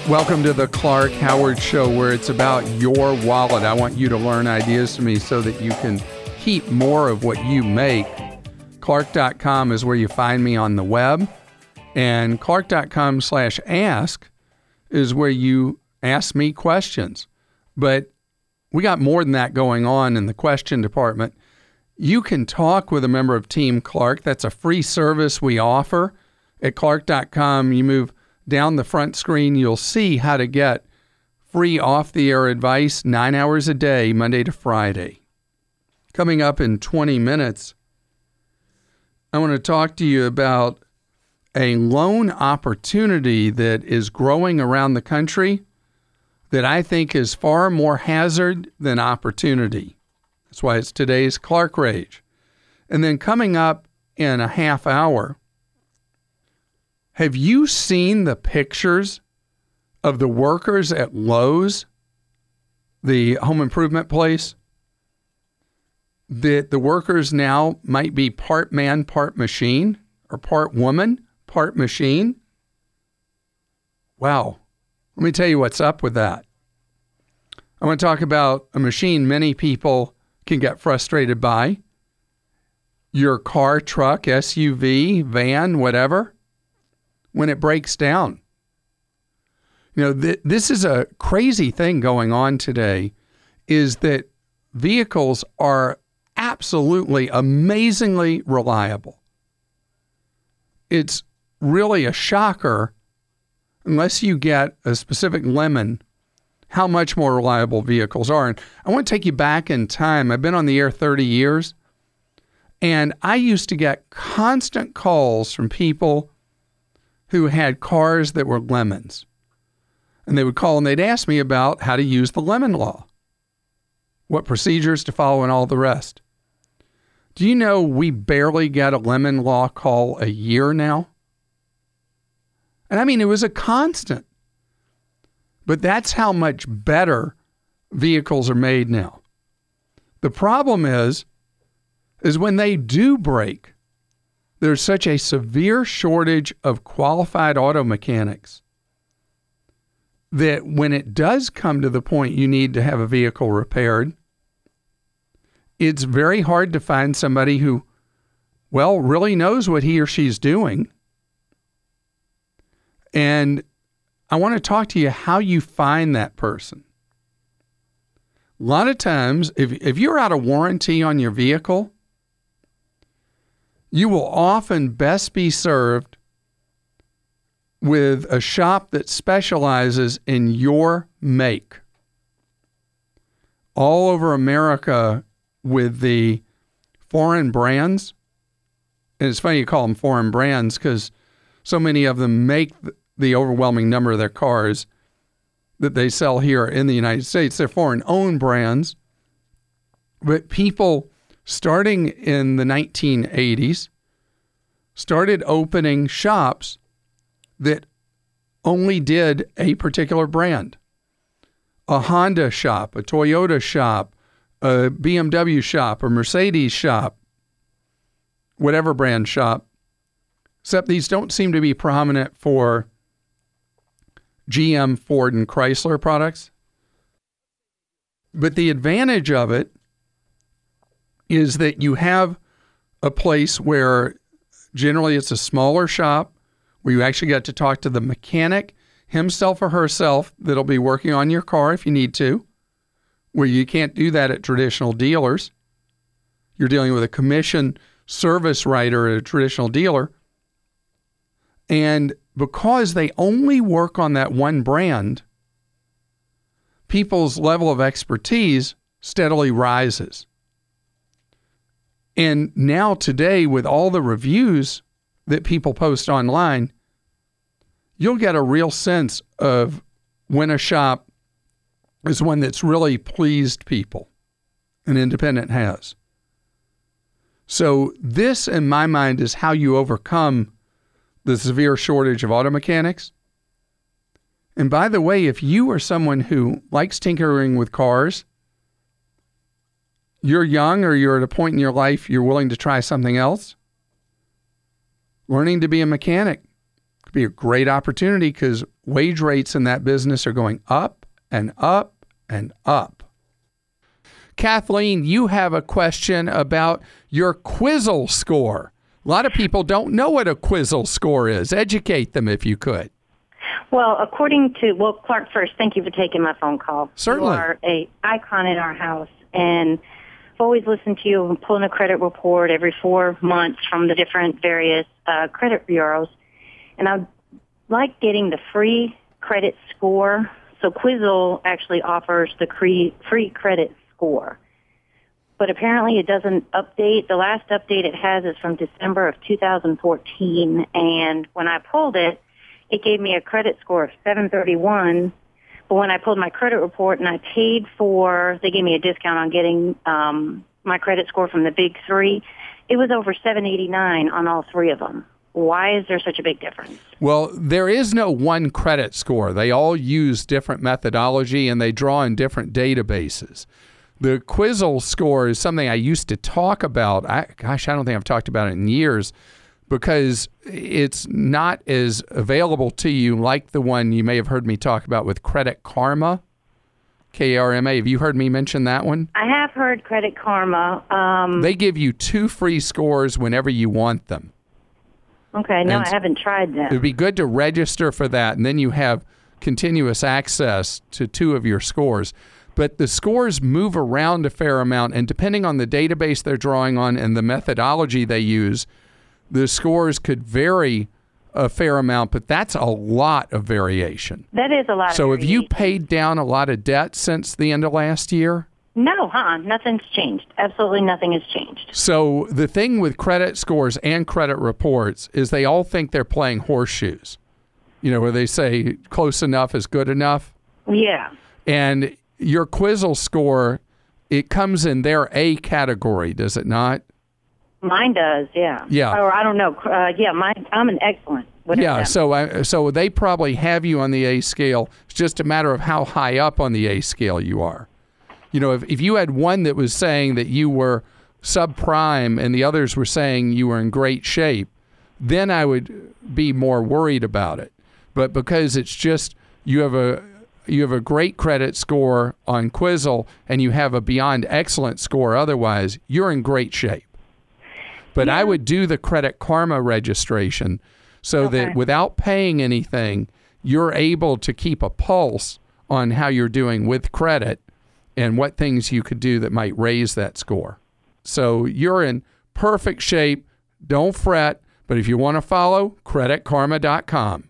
Welcome to the Clark Howard Show, where it's about your wallet. I want you to learn ideas from me so that you can keep more of what you make. Clark.com is where you find me on the web. And Clark.com/ask is where you ask me questions. But we got more than that going on in the question department. You can talk with a member of Team Clark. That's a free service we offer at Clark.com. You move down the front screen, you'll see how to get free off-the-air advice 9 hours a day, Monday to Friday. Coming up in 20 minutes, I want to talk to you about a loan opportunity that is growing around the country that I think is far more hazard than opportunity. That's why it's today's Clark Rage. And then coming up in a half hour, have you seen the pictures of the workers at Lowe's, the home improvement place? That the workers now might be part man, part machine, or part woman, part machine? Wow. Let me tell you what's up with that. I want to talk about a machine many people can get frustrated by. Your car, truck, SUV, van, whatever. When it breaks down. You know, this is a crazy thing going on today, is that vehicles are absolutely amazingly reliable. It's really a shocker, unless you get a specific lemon, how much more reliable vehicles are. And I want to take you back in time. I've been on the air 30 years, and I used to get constant calls from people who had cars that were lemons. And they would call and they'd ask me about how to use the lemon law, what procedures to follow, and all the rest. Do you know we barely get a lemon law call a year now? And I mean, it was a constant. But that's how much better vehicles are made now. The problem is when they do break, there's such a severe shortage of qualified auto mechanics that when it does come to the point you need to have a vehicle repaired, it's very hard to find somebody who, well, really knows what he or she's doing. And I want to talk to you how you find that person. A lot of times, if you're out of warranty on your vehicle, you will often best be served with a shop that specializes in your make. All over America with the foreign brands, and it's funny you call them foreign brands because so many of them make the overwhelming number of their cars that they sell here in the United States. They're foreign-owned brands, but people starting in the 1980s, started opening shops that only did a particular brand. A Honda shop, a Toyota shop, a BMW shop, a Mercedes shop, whatever brand shop, except these don't seem to be prominent for GM, Ford, and Chrysler products. But the advantage of it is that you have a place where generally it's a smaller shop where you actually get to talk to the mechanic himself or herself that'll be working on your car if you need to, where you can't do that at traditional dealers. You're dealing with a commission service writer at a traditional dealer. And because they only work on that one brand, people's level of expertise steadily rises. And now today, with all the reviews that people post online, you'll get a real sense of when a shop is one that's really pleased people, an independent has. So this, in my mind, is how you overcome the severe shortage of auto mechanics. And by the way, if you are someone who likes tinkering with cars, you're young or you're at a point in your life you're willing to try something else, learning to be a mechanic could be a great opportunity because wage rates in that business are going up and up and up. Kathleen, you have a question about your Quizzle score. A lot of people don't know what a Quizzle score is. Educate them if you could. Well, Clark, first, thank you for taking my phone call. Certainly. You are an icon in our house, and I've always listened to you and pulling a credit report every 4 months from the different various credit bureaus. And I like getting the free credit score. So Quizzle actually offers the free credit score. But apparently it doesn't update. The last update it has is from December of 2014. And when I pulled it, it gave me a credit score of 731. But when I pulled my credit report and I paid they gave me a discount on getting my credit score from the big three, it was over 789 on all three of them. Why is there such a big difference? Well, there is no one credit score. They all use different methodology and they draw in different databases. The Quizzle score is something I used to talk about. I don't think I've talked about it in years because it's not as available to you like the one you may have heard me talk about with Credit Karma, K-A-R-M-A. Have you heard me mention that one? I have heard Credit Karma. They give you 2 free scores whenever you want them. Okay, no, I haven't tried that. It would be good to register for that, and then you have continuous access to 2 of your scores. But the scores move around a fair amount, and depending on the database they're drawing on and the methodology they use, the scores could vary a fair amount, but that's a lot of variation. That is a lot of variation. So have you paid down a lot of debt since the end of last year? No, nothing's changed. Absolutely nothing has changed. So the thing with credit scores and credit reports is they all think they're playing horseshoes, where they say close enough is good enough. Yeah. And your Quizzle score, it comes in their A category, does it not? Mine does, yeah. Yeah. Or I don't know. I'm an excellent. Yeah, so they probably have you on the A scale. It's just a matter of how high up on the A scale you are. If you had one that was saying that you were subprime and the others were saying you were in great shape, then I would be more worried about it. But because it's just you have a great credit score on Quizzle and you have a beyond excellent score otherwise, you're in great shape. But I would do the Credit Karma registration so that without paying anything, you're able to keep a pulse on how you're doing with credit and what things you could do that might raise that score. So you're in perfect shape. Don't fret. But if you want to follow, creditkarma.com.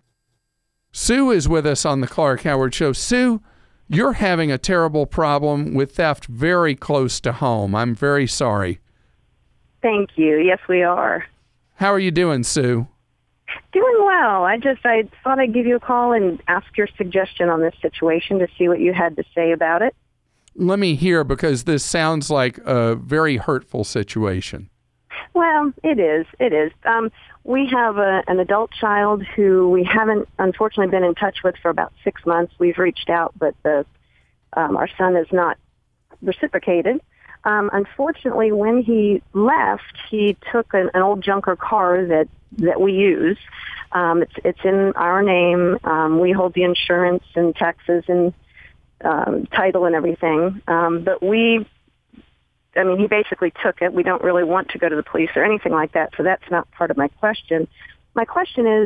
Sue is with us on the Clark Howard Show. Sue, you're having a terrible problem with theft very close to home. I'm very sorry. Thank you. Yes, we are. How are you doing, Sue? Doing well. I thought I'd give you a call and ask your suggestion on this situation to see what you had to say about it. Let me hear, because this sounds like a very hurtful situation. Well, it is. It is. We have an adult child who we haven't, unfortunately, been in touch with for about 6 months. We've reached out, but our son has not reciprocated. Unfortunately, when he left, he took an old junker car that we use. It's in our name. We hold the insurance and taxes and title and everything. But he basically took it. We don't really want to go to the police or anything like that, so that's not part of my question. My question is,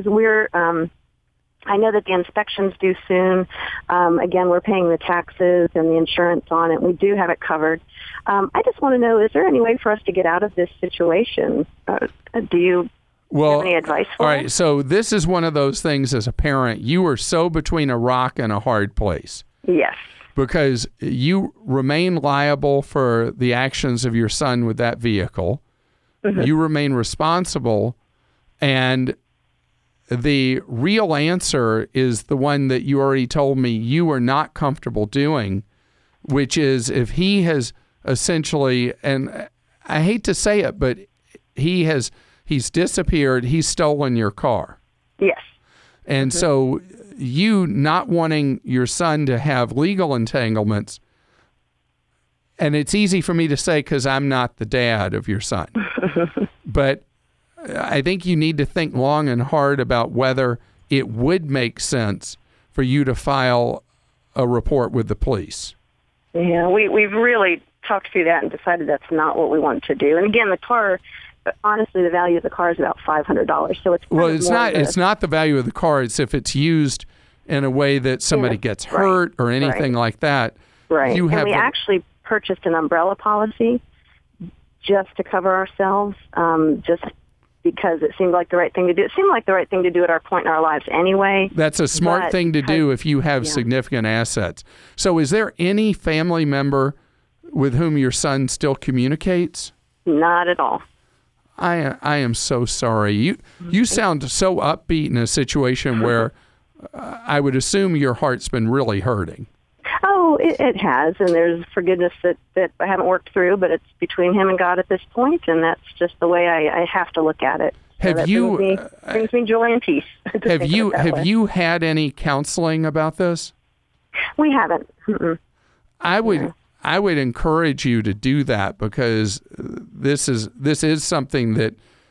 I know that the inspection's due soon. Again, we're paying the taxes and the insurance on it. We do have it covered. I just want to know, is there any way for us to get out of this situation? Do you have any advice for us? All right, so this is one of those things as a parent. You are so between a rock and a hard place. Yes. Because you remain liable for the actions of your son with that vehicle. Mm-hmm. You remain responsible, and the real answer is the one that you already told me you are not comfortable doing, which is if he has essentially, and I hate to say it, but he's disappeared, he's stolen your car. Yes. And so you not wanting your son to have legal entanglements, and it's easy for me to say because I'm not the dad of your son, but I think you need to think long and hard about whether it would make sense for you to file a report with the police. Yeah, we've really talked through that and decided that's not what we want to do. And again, the car, honestly, the value of the car is about $500. So it's not the value of the car. It's if it's used in a way that somebody gets hurt or anything like that. Right. And we actually purchased an umbrella policy just to cover ourselves, just because it seemed like the right thing to do. It seemed like the right thing to do at our point in our lives anyway. That's a smart thing to do if you have significant assets. So is there any family member with whom your son still communicates? Not at all. I am so sorry. You sound so upbeat in a situation where I would assume your heart's been really hurting. Oh, it has, and there's forgiveness that I haven't worked through, but it's between him and God at this point, and that's just the way I have to look at it. Brings me joy and peace. Have you had any counseling about this? We haven't. Mm-mm. I would encourage you to do that, because this is something that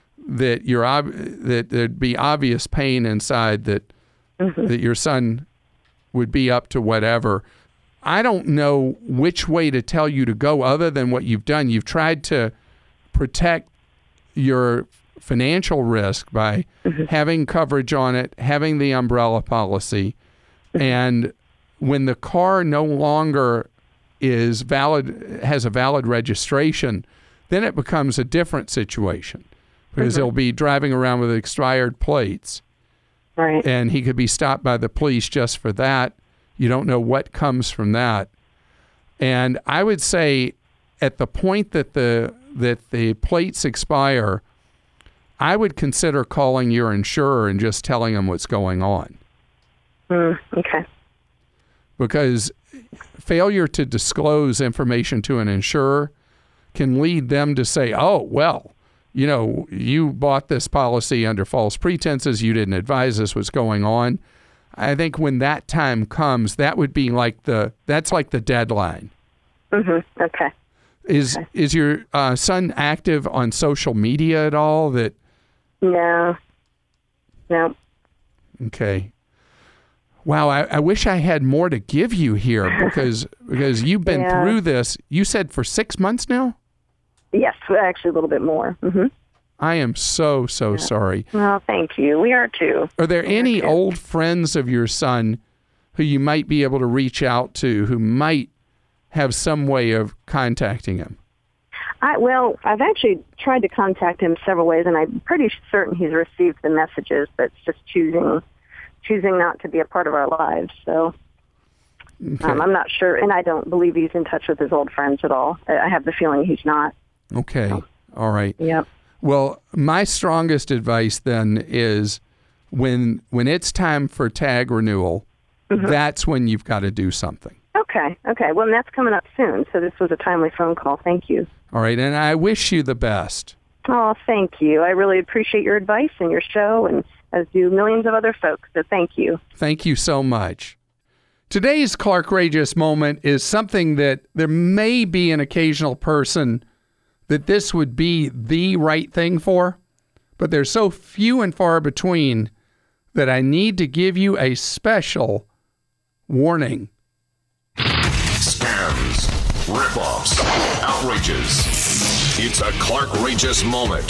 there'd be obvious pain inside that your son would be up to whatever. I don't know which way to tell you to go other than what you've done. You've tried to protect your financial risk by having coverage on it, having the umbrella policy, and when the car no longer is valid, has a valid registration, then it becomes a different situation, because he'll be driving around with expired plates. Right. And he could be stopped by the police just for that. You don't know what comes from that. And I would say at the point that the plates expire, I would consider calling your insurer and just telling them what's going on. Okay. Because failure to disclose information to an insurer can lead them to say, oh, well, you bought this policy under false pretenses. You didn't advise us what's going on. I think when that time comes, that would be that's like the deadline. Okay. Is your son active on social media at all? No. Okay. Wow, I wish I had more to give you here, because you've been through this. You said for 6 months now? Yes, actually a little bit more. I am so sorry. Well, thank you. We are too. Are there any old friends of your son who you might be able to reach out to, who might have some way of contacting him? I've actually tried to contact him several ways, and I'm pretty certain he's received the messages, but it's just choosing not to be a part of our lives. So I'm not sure, and I don't believe he's in touch with his old friends at all. I have the feeling he's not. Okay. All right. Yep. Well, my strongest advice then is when it's time for tag renewal, that's when you've got to do something. Okay. Well, that's coming up soon, so this was a timely phone call. Thank you. All right, and I wish you the best. Oh, thank you. I really appreciate your advice and your show, and as do millions of other folks, so thank you. Thank you so much. Today's Clarkrageous moment is something that there may be an occasional person that this would be the right thing for, but they're so few and far between that I need to give you a special warning. Scams, rip-offs, outrages. It's a Clarkrageous moment.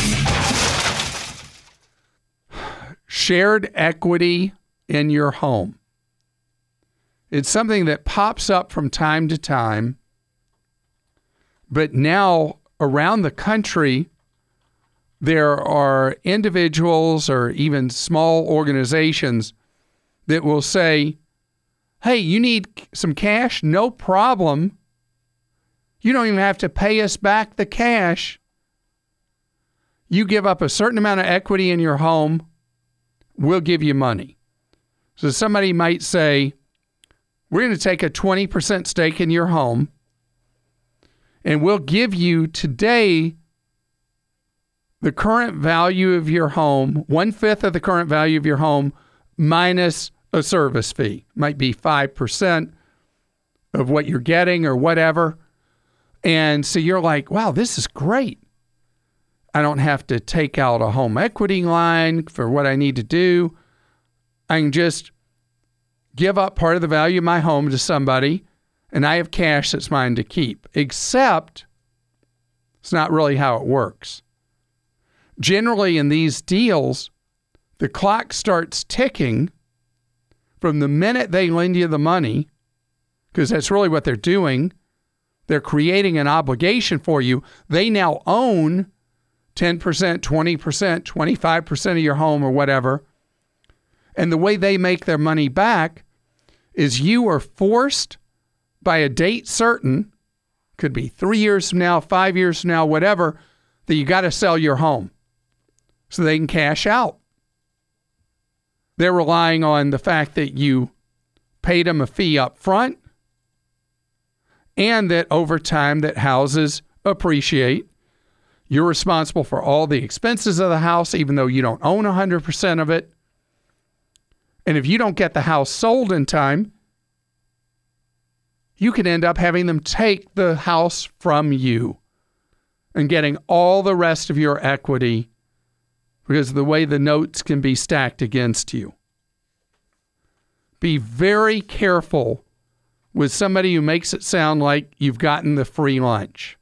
Shared equity in your home. It's something that pops up from time to time, but now around the country, there are individuals or even small organizations that will say, hey, you need some cash? No problem. You don't even have to pay us back the cash. You give up a certain amount of equity in your home, we'll give you money. So somebody might say, we're going to take a 20% stake in your home, and we'll give you today the current value of your home, 1/5 of the current value of your home, minus a service fee. Might be 5% of what you're getting or whatever. And so you're like, wow, this is great. I don't have to take out a home equity line for what I need to do. I can just give up part of the value of my home to somebody, and I have cash that's mine to keep. Except it's not really how it works. Generally, in these deals, the clock starts ticking from the minute they lend you the money, because that's really what they're doing. They're creating an obligation for you. They now own 10%, 20%, 25% of your home or whatever. And the way they make their money back is you are forced by a date certain, could be 3 years from now, 5 years from now, whatever, that you got to sell your home so they can cash out. They're relying on the fact that you paid them a fee up front and that over time that houses appreciate. You're responsible for all the expenses of the house, even though you don't own 100% of it. And if you don't get the house sold in time, you could end up having them take the house from you and getting all the rest of your equity because of the way the notes can be stacked against you. Be very careful with somebody who makes it sound like you've gotten the free lunch.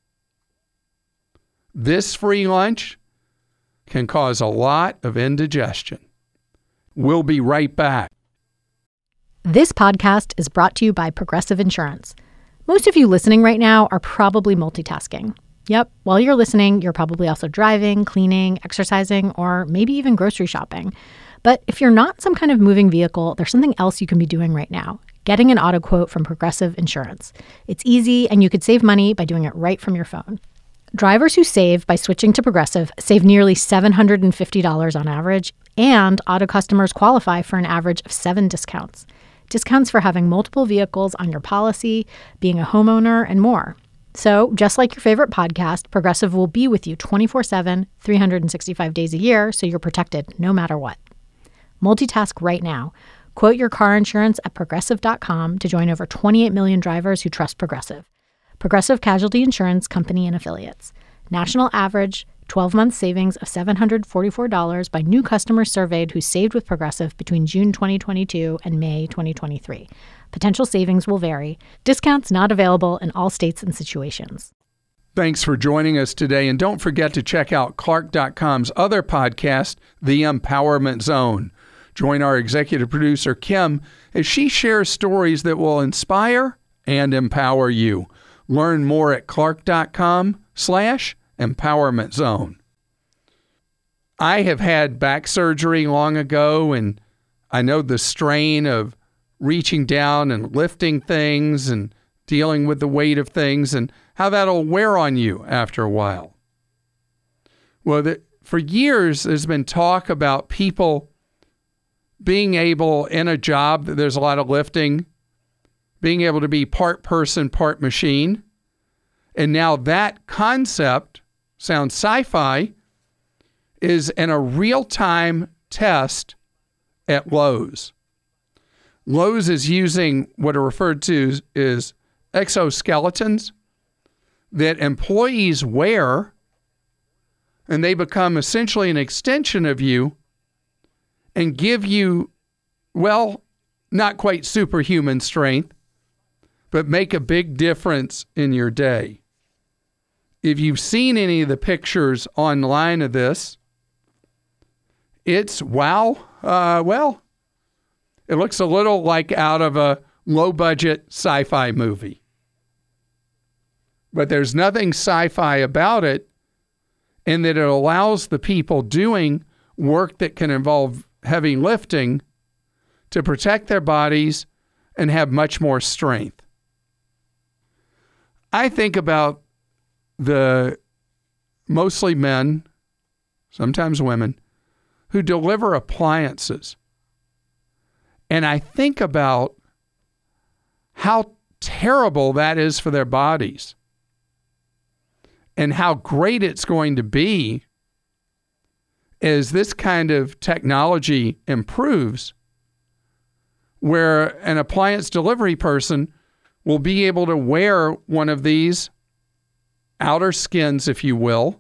This free lunch can cause a lot of indigestion. We'll be right back. This podcast is brought to you by Progressive Insurance. Most of you listening right now are probably multitasking. Yep, while you're listening, you're probably also driving, cleaning, exercising, or maybe even grocery shopping. But if you're not some kind of moving vehicle, there's something else you can be doing right now. Getting an auto quote from Progressive Insurance. It's easy, and you could save money by doing it right from your phone. Drivers who save by switching to Progressive save nearly $750 on average, and auto customers qualify for an average of 7 discounts. Discounts for having multiple vehicles on your policy, being a homeowner, and more. So, just like your favorite podcast, Progressive will be with you 24/7, 365 days a year, so you're protected no matter what. Multitask right now. Quote your car insurance at Progressive.com to join over 28 million drivers who trust Progressive. Progressive Casualty Insurance Company and Affiliates. National average 12-month savings of $744 by new customers surveyed who saved with Progressive between June 2022 and May 2023. Potential savings will vary. Discounts not available in all states and situations. Thanks for joining us today, and don't forget to check out Clark.com's other podcast, The Empowerment Zone. Join our executive producer, Kim, as she shares stories that will inspire and empower you. Learn more at Clark.com/Empowerment Zone. I have had back surgery long ago, and I know the strain of reaching down and lifting things and dealing with the weight of things and how that'll wear on you after a while. Well, for years, there's been talk about people being able, in a job that there's a lot of lifting, being able to be part person, part machine. And now that concept, sounds sci-fi, is in a real-time test at Lowe's. Lowe's is using what are referred to as exoskeletons that employees wear, and they become essentially an extension of you and give you, well, not quite superhuman strength, but make a big difference in your day. If you've seen any of the pictures online of this, it's wow. Well, it looks a little like out of a low-budget sci-fi movie. But there's nothing sci-fi about it in that it allows the people doing work that can involve heavy lifting to protect their bodies and have much more strength. I think about the mostly men, sometimes women, who deliver appliances. And I think about how terrible that is for their bodies and how great it's going to be as this kind of technology improves, where an appliance delivery person will be able to wear one of these outer skins, if you will,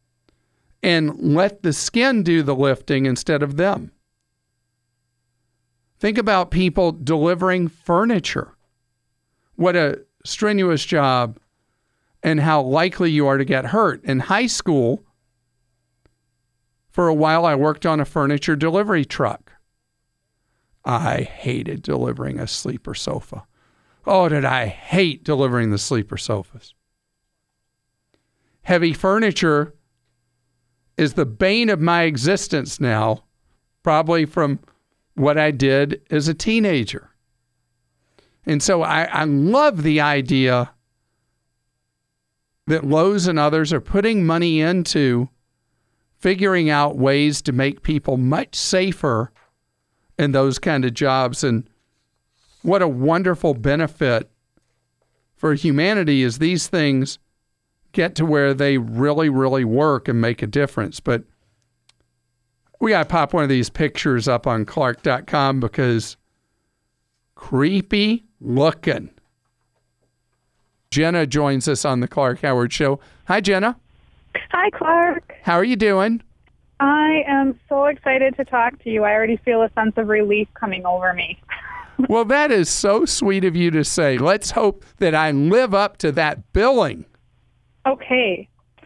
and let the skin do the lifting instead of them. Think about people delivering furniture. What a strenuous job, and how likely you are to get hurt. In high school, for a while, I worked on a furniture delivery truck. I hated delivering a sleeper sofa. Oh, did I hate delivering the sleeper sofas. Heavy furniture is the bane of my existence now, probably from what I did as a teenager. And so I love the idea that Lowe's and others are putting money into figuring out ways to make people much safer in those kind of jobs. And what a wonderful benefit for humanity as these things get to where they really, really work and make a difference. But we got to pop one of these pictures up on Clark.com because creepy looking. Jenna joins us on the Clark Howard Show. Hi, Jenna. Hi, Clark. How are you doing? I am so excited to talk to you. I already feel a sense of relief coming over me. Well, that is so sweet of you to say. Let's hope that I live up to that billing. Okay.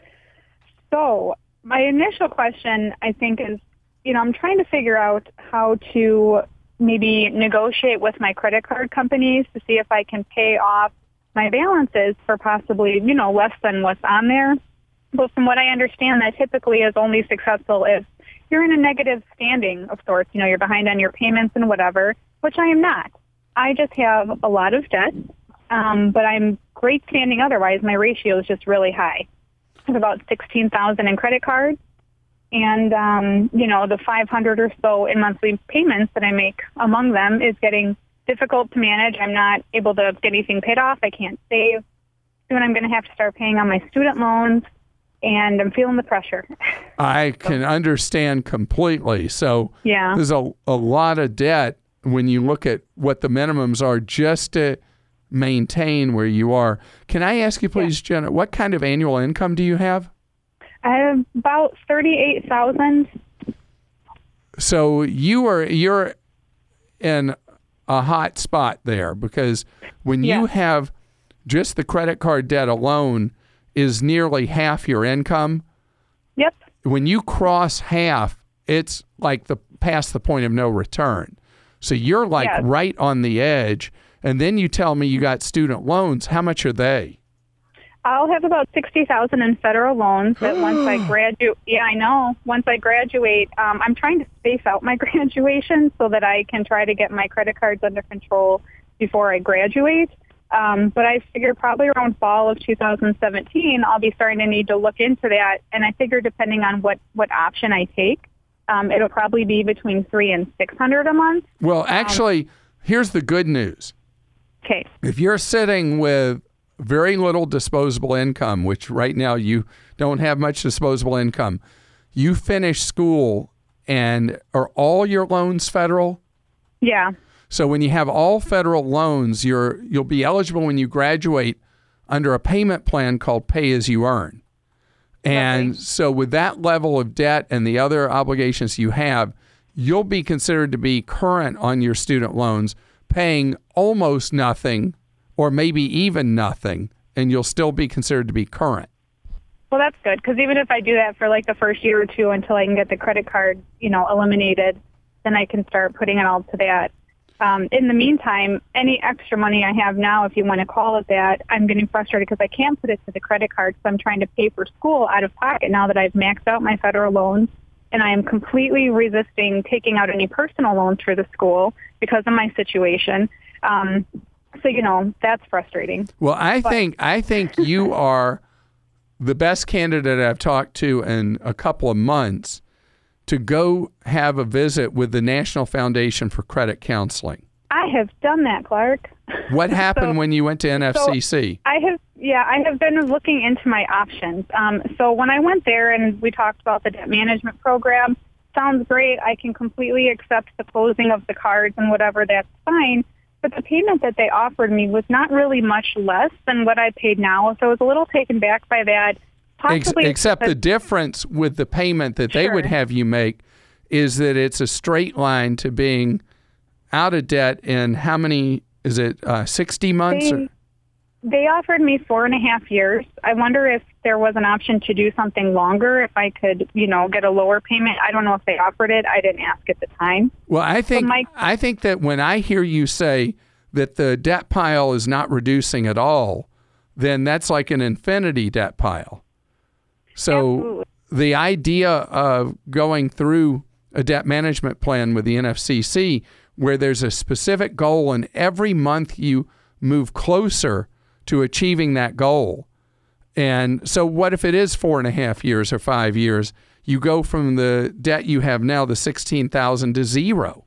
So my initial question, I think, is, I'm trying to figure out how to maybe negotiate with my credit card companies to see if I can pay off my balances for possibly, less than what's on there. But from what I understand, that typically is only successful if you're in a negative standing of sorts. You're behind on your payments and whatever, which I am not. I just have a lot of debt, but I'm great standing otherwise. My ratio is just really high. I have about $16,000 in credit cards, and, the $500 or so in monthly payments that I make among them is getting difficult to manage. I'm not able to get anything paid off. I can't save. Soon I'm going to have to start paying on my student loans, and I'm feeling the pressure. I can understand completely. So yeah, there's a lot of debt when you look at what the minimums are just to maintain where you are. Can I ask you, please, Jenna, what kind of annual income do you have? I have about $38,000. So you're in a hot spot there, because when you have just the credit card debt alone is nearly half your income. Yep. When you cross half, it's like past the point of no return. So you're like right on the edge. And then you tell me you got student loans. How much are they? I'll have about $60,000 in federal loans that once I graduate. Yeah, I know. Once I graduate, I'm trying to space out my graduation so that I can try to get my credit cards under control before I graduate. But I figure probably around fall of 2017, I'll be starting to need to look into that. And I figure depending on what option I take, it'll probably be between $300 and $600 a month. Well, actually, here's the good news. Okay. If you're sitting with very little disposable income, which right now you don't have much disposable income, you finish school and are all your loans federal? Yeah. So when you have all federal loans, you'll be eligible when you graduate under a payment plan called Pay As You Earn. And so with that level of debt and the other obligations you have, you'll be considered to be current on your student loans, paying almost nothing or maybe even nothing, and you'll still be considered to be current. Well, that's good, because even if I do that for like the first year or two until I can get the credit card, eliminated, then I can start putting it all to that. In the meantime, any extra money I have now, if you want to call it that, I'm getting frustrated because I can't put it to the credit card, so I'm trying to pay for school out of pocket now that I've maxed out my federal loans, and I am completely resisting taking out any personal loans for the school because of my situation. So, that's frustrating. Well, I think you are the best candidate I've talked to in a couple of months to go have a visit with the National Foundation for Credit Counseling. I have done that, Clark. What happened when you went to NFCC? I have been looking into my options. So when I went there and we talked about the debt management program, sounds great. I can completely accept the closing of the cards and whatever, that's fine. But the payment that they offered me was not really much less than what I paid now. So I was a little taken back by that. Except the difference with the payment that they would have you make is that it's a straight line to being out of debt in how many, is it 60 months? They offered me 4.5 years. I wonder if there was an option to do something longer, if I could, get a lower payment. I don't know if they offered it. I didn't ask at the time. Well, I think that when I hear you say that the debt pile is not reducing at all, then that's like an infinity debt pile. So Absolutely. The idea of going through a debt management plan with the NFCC where there's a specific goal and every month you move closer to achieving that goal. And so what if it is 4.5 years or 5 years? You go from the debt you have now, the $16,000, to zero.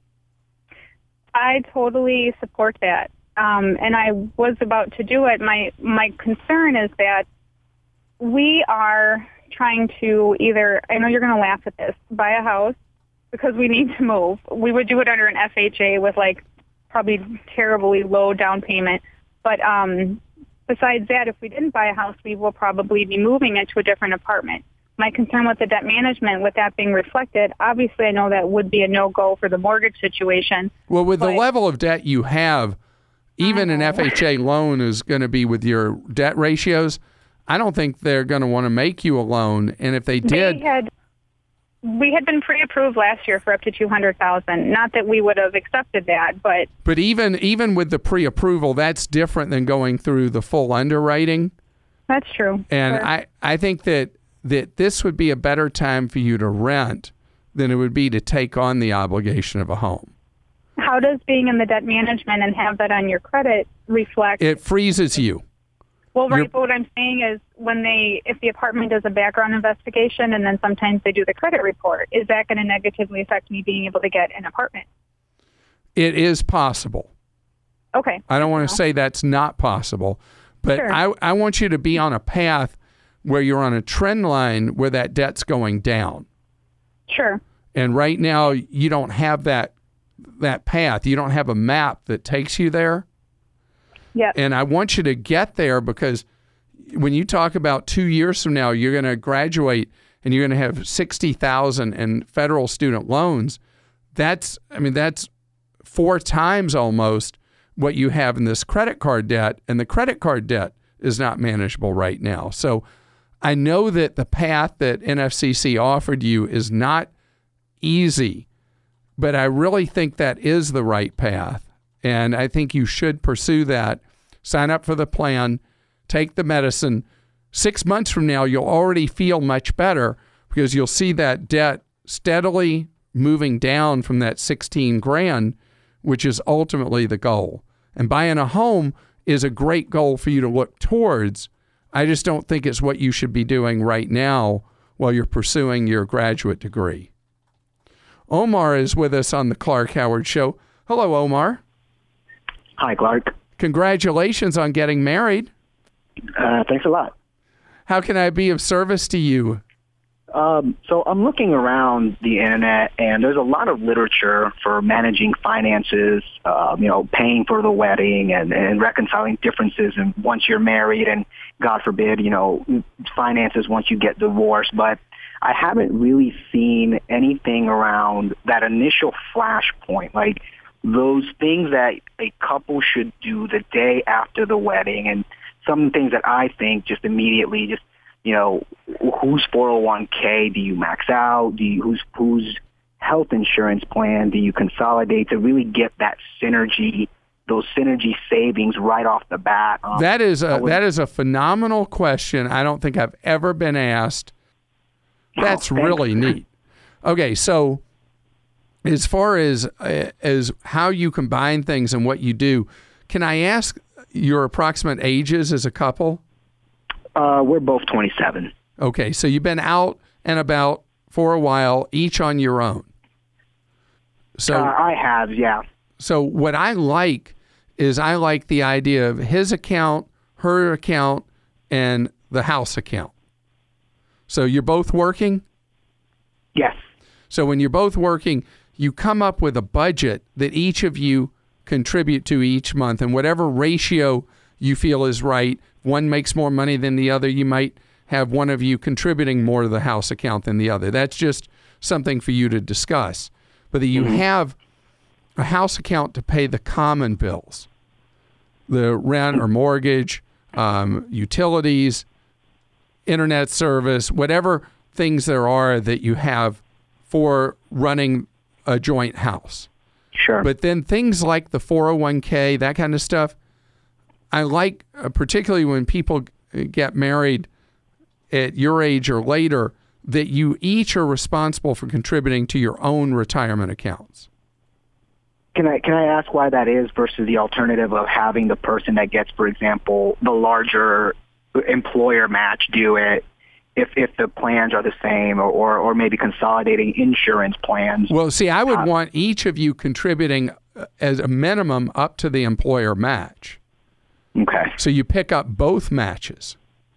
I totally support that. And I was about to do it. My concern is that we are trying to either, I know you're going to laugh at this, buy a house because we need to move. We would do it under an FHA with probably terribly low down payment. But besides that, if we didn't buy a house, we will probably be moving into a different apartment. My concern with the debt management, with that being reflected, obviously I know that would be a no-go for the mortgage situation. Well, with the level of debt you have, even an FHA loan is going to be with your debt ratios. I don't think they're going to want to make you a loan. And if they did... We had been pre-approved last year for up to $200,000. Not that we would have accepted that, but... But even with the pre-approval, that's different than going through the full underwriting. That's true. And sure. I think that this would be a better time for you to rent than it would be to take on the obligation of a home. How does being in the debt management and have that on your credit reflect? It freezes you. Well, right, but what I'm saying is if the apartment does a background investigation and then sometimes they do the credit report, is that going to negatively affect me being able to get an apartment? It is possible. Okay. I don't want to say that's not possible, but Sure. I want you to be on a path where you're on a trend line where that debt's going down. Sure. And right now you don't have that path. You don't have a map that takes you there. Yeah. And I want you to get there because when you talk about 2 years from now, you're going to graduate and you're going to have $60,000 in federal student loans. That's 4 times almost what you have in this credit card debt, and the credit card debt is not manageable right now. So I know that the path that NFCC offered you is not easy, but I really think that is the right path. And I think you should pursue that. Sign up for the plan, take the medicine. 6 months from now, you'll already feel much better because you'll see that debt steadily moving down from that $16,000, which is ultimately the goal. And buying a home is a great goal for you to look towards. I just don't think it's what you should be doing right now while you're pursuing your graduate degree. Omar is with us on the Clark Howard Show. Hello, Omar. Hi, Clark. Congratulations on getting married. Thanks a lot. How can I be of service to you? So I'm looking around the internet, and there's a lot of literature for managing finances, paying for the wedding and reconciling differences and once you're married and, God forbid, finances once you get divorced. But I haven't really seen anything around that initial flashpoint, like those things that a couple should do the day after the wedding, and some things that I think just immediately whose 401k do you max out? Whose health insurance plan do you consolidate to really get that synergy, those synergy savings right off the bat? That is a phenomenal question. I don't think I've ever been asked. That's really neat. Okay, so as far as how you combine things and what you do, can I ask your approximate ages as a couple? We're both 27. Okay, so you've been out and about for a while, each on your own. So I have, yeah. So what I like is the idea of his account, her account, and the house account. So you're both working? Yes. So when you're both working, you come up with a budget that each of you contribute to each month, and whatever ratio you feel is right. One makes more money than the other. You might have one of you contributing more to the house account than the other. That's just something for you to discuss. But that you have a house account to pay the common bills, the rent or mortgage, utilities, internet service, whatever things there are that you have for running a joint house. Sure. But then things like the 401k, that kind of stuff, I like, particularly when people get married at your age or later, that you each are responsible for contributing to your own retirement accounts. Can I ask why that is versus the alternative of having the person that gets, for example, the larger employer match do it if the plans are the same, or maybe consolidating insurance plans? Well, see, I would want each of you contributing as a minimum up to the employer match. Okay. So you pick up both matches.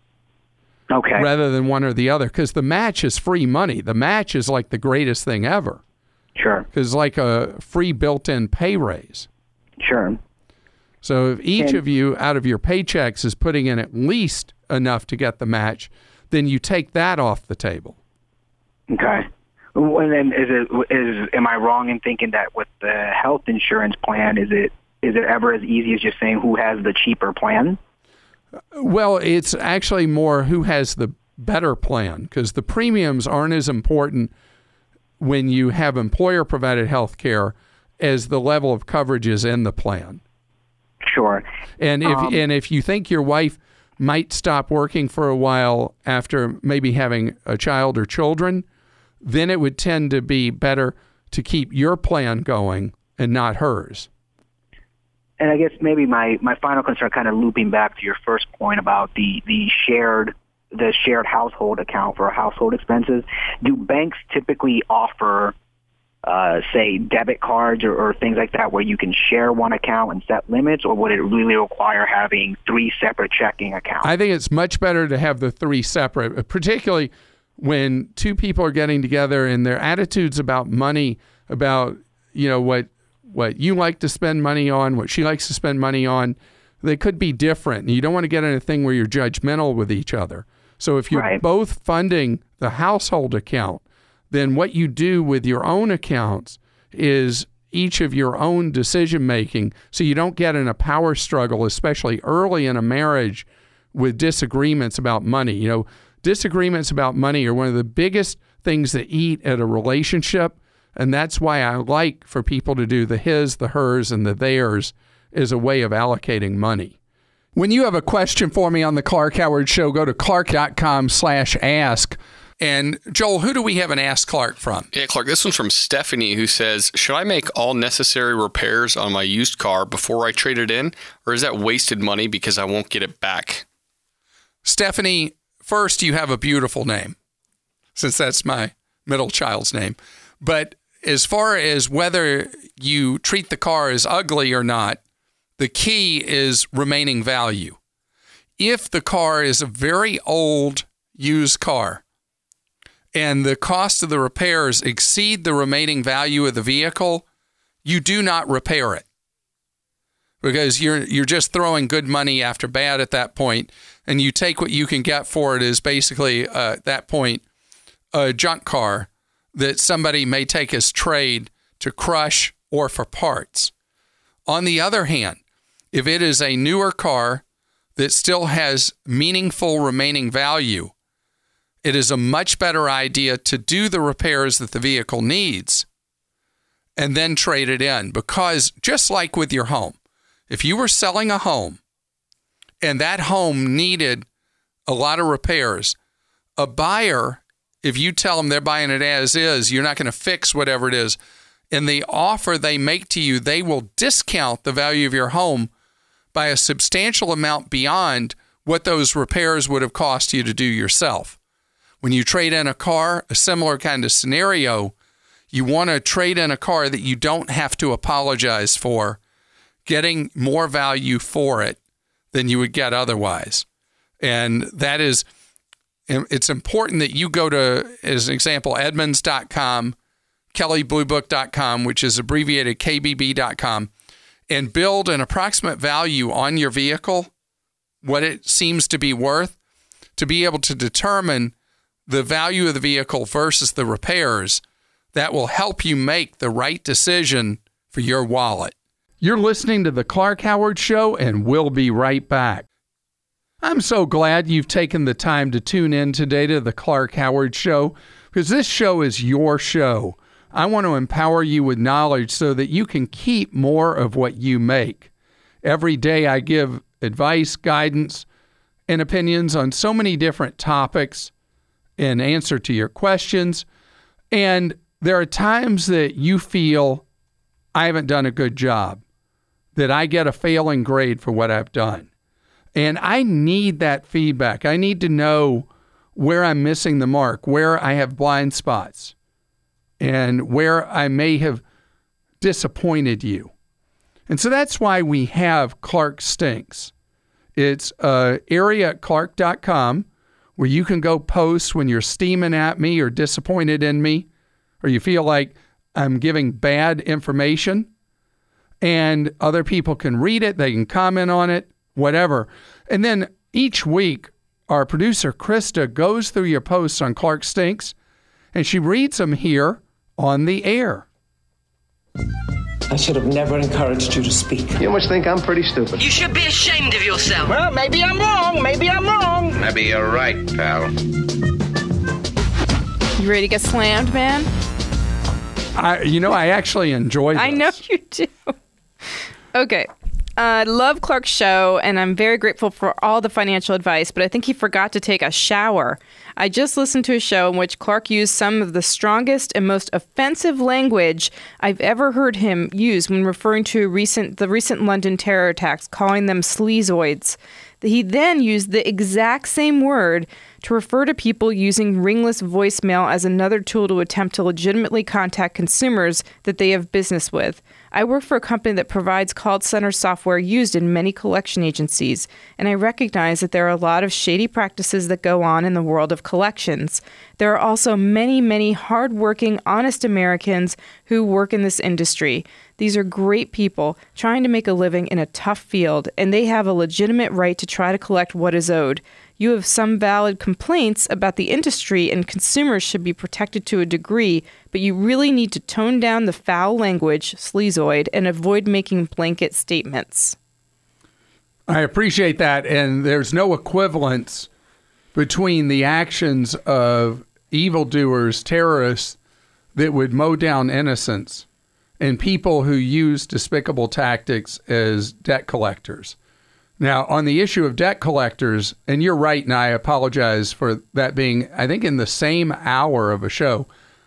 Okay. Rather than one or the other, because the match is free money. The match is like the greatest thing ever. Sure. Because it's like a free built-in pay raise. Sure. So if each of you out of your paychecks is putting in at least enough to get the match, then you take that off the table. Okay. And then am I wrong in thinking that with the health insurance plan, is it ever as easy as just saying who has the cheaper plan? Well, it's actually more who has the better plan, because the premiums aren't as important when you have employer-provided health care as the level of coverage is in the plan. Sure. And if you think your wife might stop working for a while after maybe having a child or children, then it would tend to be better to keep your plan going and not hers. And I guess maybe my final concern, kind of looping back to your first point about the shared household account for household expenses, do banks typically offer, say, debit cards or things like that where you can share one account and set limits, or would it really require having 3 separate checking accounts? I think it's much better to have the 3 separate, particularly when 2 people are getting together and their attitudes about money, about, you know, what you like to spend money on, what she likes to spend money on, they could be different. And you don't want to get in a thing where you're judgmental with each other. So if you're both funding the household account, then what you do with your own accounts is each of your own decision making, so you don't get in a power struggle, especially early in a marriage, with disagreements about money. You know, disagreements about money are one of the biggest things that eat at a relationship, and that's why I like for people to do the his, the hers, and the theirs as a way of allocating money. When you have a question for me on the Clark Howard Show, go to clark.com/ask. And Joel, who do we have an Ask Clark from? Yeah, Clark, this one's from Stephanie, who says, should I make all necessary repairs on my used car before I trade it in, or is that wasted money because I won't get it back? Stephanie, first, you have a beautiful name, since that's my middle child's name. But as far as whether you treat the car as ugly or not, the key is remaining value. If the car is a very old used car and the cost of the repairs exceed the remaining value of the vehicle, you do not repair it, because you're just throwing good money after bad at that point, and you take what you can get for it as basically, at that point, a junk car that somebody may take as trade to crush or for parts. On the other hand, if it is a newer car that still has meaningful remaining value, it is a much better idea to do the repairs that the vehicle needs and then trade it in. Because just like with your home, if you were selling a home and that home needed a lot of repairs, a buyer, if you tell them they're buying it as is, you're not going to fix whatever it is. In the offer they make to you, they will discount the value of your home by a substantial amount beyond what those repairs would have cost you to do yourself. When you trade in a car, a similar kind of scenario, you want to trade in a car that you don't have to apologize for, getting more value for it than you would get otherwise. And that is, it's important that you go to, as an example, Edmunds.com, KellyBlueBook.com, which is abbreviated KBB.com, and build an approximate value on your vehicle, what it seems to be worth, to be able to determine the value of the vehicle versus the repairs. That will help you make the right decision for your wallet. You're listening to The Clark Howard Show, and we'll be right back. I'm so glad you've taken the time to tune in today to The Clark Howard Show, because this show is your show. I want to empower you with knowledge so that you can keep more of what you make. Every day I give advice, guidance, and opinions on so many different topics in answer to your questions. And there are times that you feel I haven't done a good job, that I get a failing grade for what I've done. And I need that feedback. I need to know where I'm missing the mark, where I have blind spots, and where I may have disappointed you. And so that's why we have Clark Stinks. It's an area at clark.com where you can go post when you're steaming at me or disappointed in me, or you feel like I'm giving bad information, and other people can read it, they can comment on it, whatever. And then each week, our producer, Krista, goes through your posts on Clark Stinks, and she reads them here on the air. I should have never encouraged you to speak. You must think I'm pretty stupid. You should be ashamed of yourself. Well, maybe I'm wrong. Maybe I'm wrong. Maybe you're right, pal. You ready to get slammed, man? I actually enjoy this. I know you do. Okay. I love Clark's show, and I'm very grateful for all the financial advice, but I think he forgot to take a shower. I just listened to a show in which Clark used some of the strongest and most offensive language I've ever heard him use when referring to the recent London terror attacks, calling them sleazoids. He then used the exact same word to refer to people using ringless voicemail as another tool to attempt to legitimately contact consumers that they have business with. I work for a company that provides call center software used in many collection agencies, and I recognize that there are a lot of shady practices that go on in the world of collections. There are also many, many hardworking, honest Americans who work in this industry. These are great people trying to make a living in a tough field, and they have a legitimate right to try to collect what is owed. You have some valid complaints about the industry, and consumers should be protected to a degree, but you really need to tone down the foul language, sleazoid, and avoid making blanket statements. I appreciate that, and there's no equivalence between the actions of evildoers, terrorists that would mow down innocents, and people who use despicable tactics as debt collectors. Now, on the issue of debt collectors, and you're right, and I apologize for that being, I think, in the same hour of a show,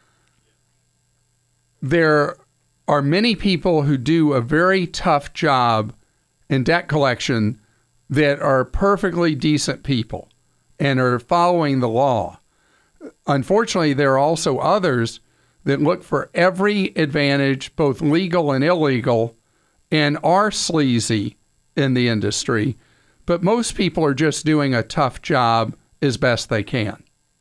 there are many people who do a very tough job in debt collection that are perfectly decent people and are following the law. Unfortunately, there are also others that look for every advantage, both legal and illegal, and are sleazy in the industry, but most people are just doing a tough job as best they can.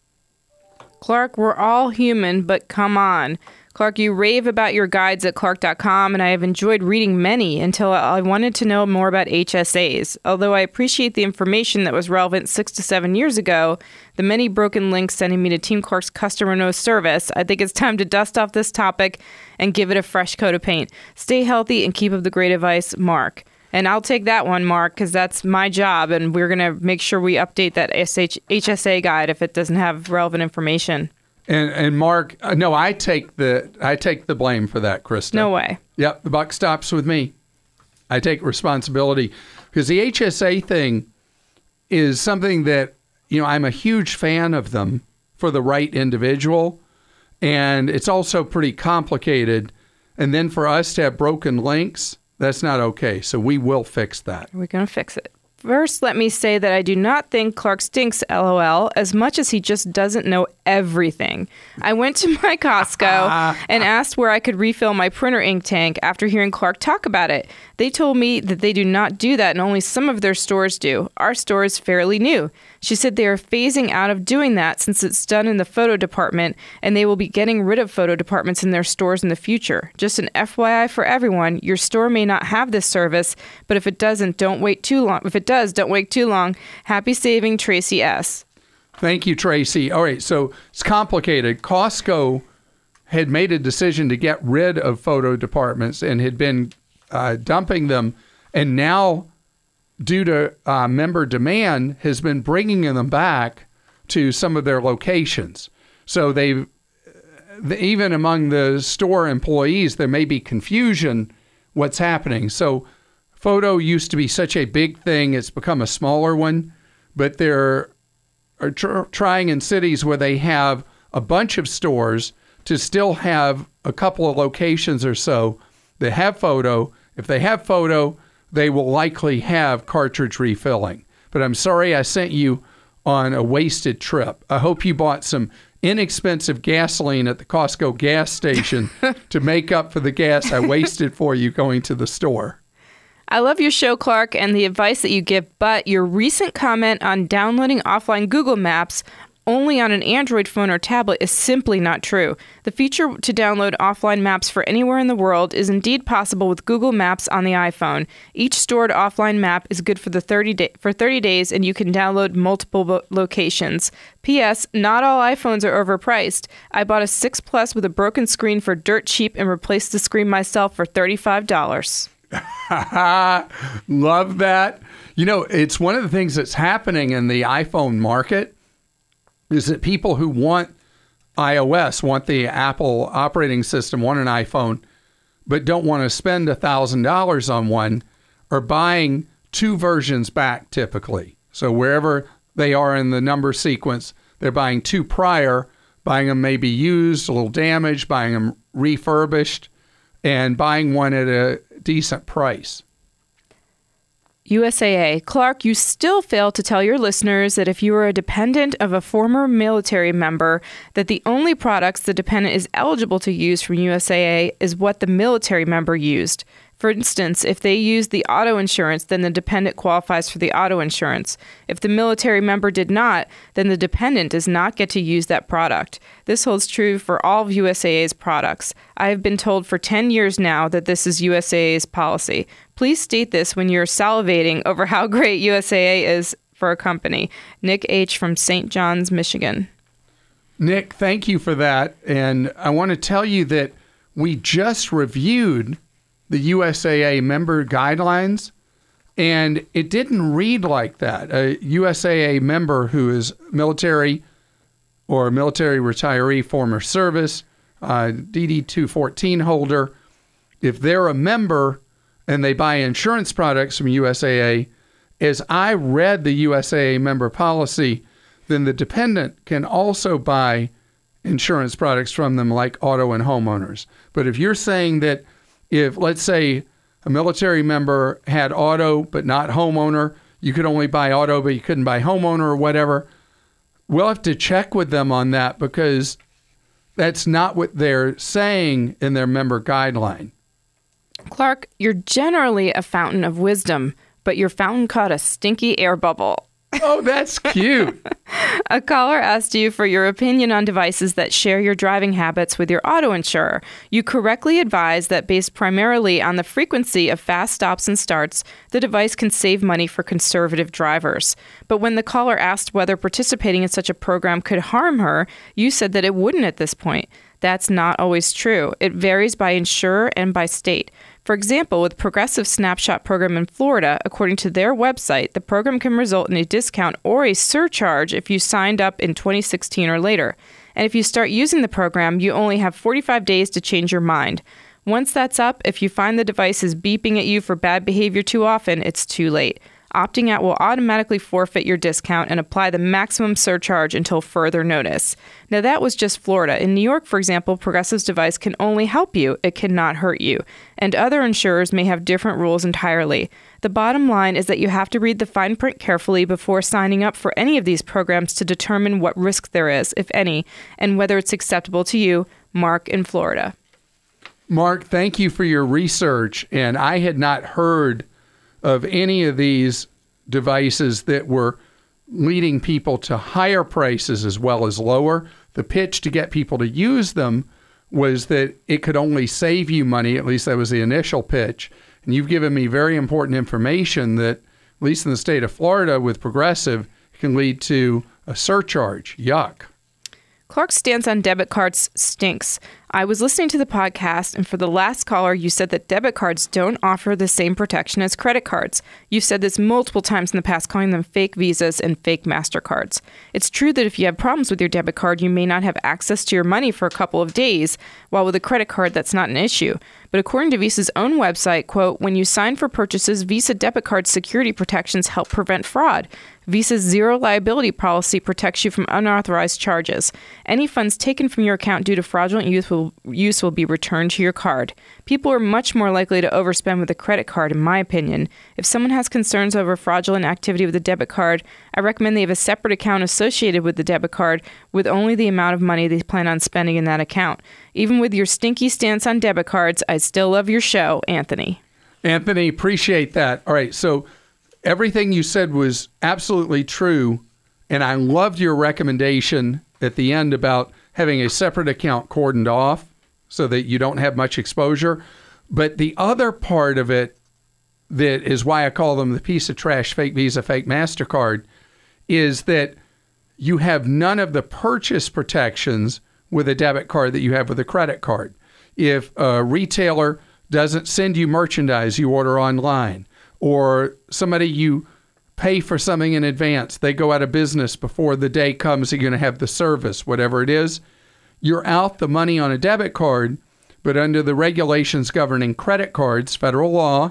Clark, we're all human, but come on. Clark, you rave about your guides at clark.com, and I have enjoyed reading many until I wanted to know more about HSAs. Although I appreciate the information that was relevant 6 to 7 years ago, the many broken links sending me to Team Clark's customer no service, I think it's time to dust off this topic and give it a fresh coat of paint. Stay healthy and keep up the great advice, Mark. And I'll take that one, Mark, because that's my job, and we're going to make sure we update that HSA guide if it doesn't have relevant information. And Mark, no, I take the blame for that, Krista. No way. Yep, the buck stops with me. I take responsibility because the HSA thing is something that, I'm a huge fan of them for the right individual, and it's also pretty complicated. And then for us to have broken links, that's not okay. So we will fix that. We're going to fix it. First, let me say that I do not think Clark stinks, LOL, as much as he just doesn't know everything. I went to my Costco and asked where I could refill my printer ink tank after hearing Clark talk about it. They told me that they do not do that and only some of their stores do. Our store is fairly new. She said they are phasing out of doing that since it's done in the photo department, and they will be getting rid of photo departments in their stores in the future. Just an FYI for everyone, your store may not have this service, but if it doesn't, don't wait too long. If it does, don't wait too long. Happy saving, Tracy S. Thank you, Tracy. All right, so it's complicated. Costco had made a decision to get rid of photo departments and had been dumping them, and now, due to member demand, has been bringing them back to some of their locations. So even among the store employees, there may be confusion what's happening. So photo used to be such a big thing. It's become a smaller one, but they're trying in cities where they have a bunch of stores to still have a couple of locations or so that have photo. If they have photo, they will likely have cartridge refilling. But I'm sorry I sent you on a wasted trip. I hope you bought some inexpensive gasoline at the Costco gas station to make up for the gas I wasted for you going to the store. I love your show, Clark, and the advice that you give, but your recent comment on downloading offline Google Maps only on an Android phone or tablet is simply not true. The feature to download offline maps for anywhere in the world is indeed possible with Google Maps on the iPhone. Each stored offline map is good for 30 days, and you can download multiple locations. P.S. Not all iPhones are overpriced. I bought a 6 Plus with a broken screen for dirt cheap and replaced the screen myself for $35. Love that. You know, it's one of the things that's happening in the iPhone market is that people who want iOS, want the Apple operating system, want an iPhone, but don't want to spend $1,000 on one, are buying two versions back typically. So wherever they are in the number sequence, they're buying two prior, buying them maybe used, a little damaged, buying them refurbished, and buying one at a decent price. USAA. Clark, you still fail to tell your listeners that if you are a dependent of a former military member, that the only products the dependent is eligible to use from USAA is what the military member used. For instance, if they used the auto insurance, then the dependent qualifies for the auto insurance. If the military member did not, then the dependent does not get to use that product. This holds true for all of USAA's products. I have been told for 10 years now that this is USAA's policy. Please state this when you're salivating over how great USAA is for a company. Nick H. from St. John's, Michigan. Nick, thank you for that. And I want to tell you that we just reviewed the USAA member guidelines, and it didn't read like that. A USAA member who is military or military retiree, former service, DD-214 holder, if they're a member and they buy insurance products from USAA, as I read the USAA member policy, then the dependent can also buy insurance products from them like auto and homeowners. But if you're saying that if, let's say, a military member had auto but not homeowner, you could only buy auto but you couldn't buy homeowner or whatever, we'll have to check with them on that because that's not what they're saying in their member guideline. Clark, you're generally a fountain of wisdom, but your fountain caught a stinky air bubble. Oh, that's cute. A caller asked you for your opinion on devices that share your driving habits with your auto insurer. You correctly advised that based primarily on the frequency of fast stops and starts, the device can save money for conservative drivers. But when the caller asked whether participating in such a program could harm her, you said that it wouldn't at this point. That's not always true. It varies by insurer and by state. For example, with Progressive Snapshot program in Florida, according to their website, the program can result in a discount or a surcharge if you signed up in 2016 or later. And if you start using the program, you only have 45 days to change your mind. Once that's up, if you find the device is beeping at you for bad behavior too often, it's too late. Opting out will automatically forfeit your discount and apply the maximum surcharge until further notice. Now, that was just Florida. In New York, for example, Progressive's device can only help you. It cannot hurt you. And other insurers may have different rules entirely. The bottom line is that you have to read the fine print carefully before signing up for any of these programs to determine what risk there is, if any, and whether it's acceptable to you. Mark in Florida. Mark, thank you for your research. And I had not heard of any of these devices that were leading people to higher prices as well as lower. The pitch to get people to use them was that it could only save you money. At least that was the initial pitch. And you've given me very important information that, at least in the state of Florida with Progressive, can lead to a surcharge. Yuck. Clark's stance on debit cards stinks. I was listening to the podcast, and for the last caller, you said that debit cards don't offer the same protection as credit cards. You've said this multiple times in the past, calling them fake Visas and fake MasterCards. It's true that if you have problems with your debit card, you may not have access to your money for a couple of days, while with a credit card, that's not an issue. But according to Visa's own website, quote, when you sign for purchases, Visa debit card security protections help prevent fraud. Visa's zero liability policy protects you from unauthorized charges. Any funds taken from your account due to fraudulent use will be returned to your card. People are much more likely to overspend with a credit card, in my opinion. If someone has concerns over fraudulent activity with a debit card, I recommend they have a separate account associated with the debit card with only the amount of money they plan on spending in that account. Even with your stinky stance on debit cards, I still love your show, Anthony. Anthony, appreciate that. All right, so everything you said was absolutely true, and I loved your recommendation at the end about having a separate account cordoned off so that you don't have much exposure. But the other part of it that is why I call them the piece of trash fake Visa, fake MasterCard, is that you have none of the purchase protections with a debit card that you have with a credit card. If a retailer doesn't send you merchandise you order online, or somebody you pay for something in advance, they go out of business before the day comes you're going to have the service, whatever it is, you're out the money on a debit card, but under the regulations governing credit cards, federal law,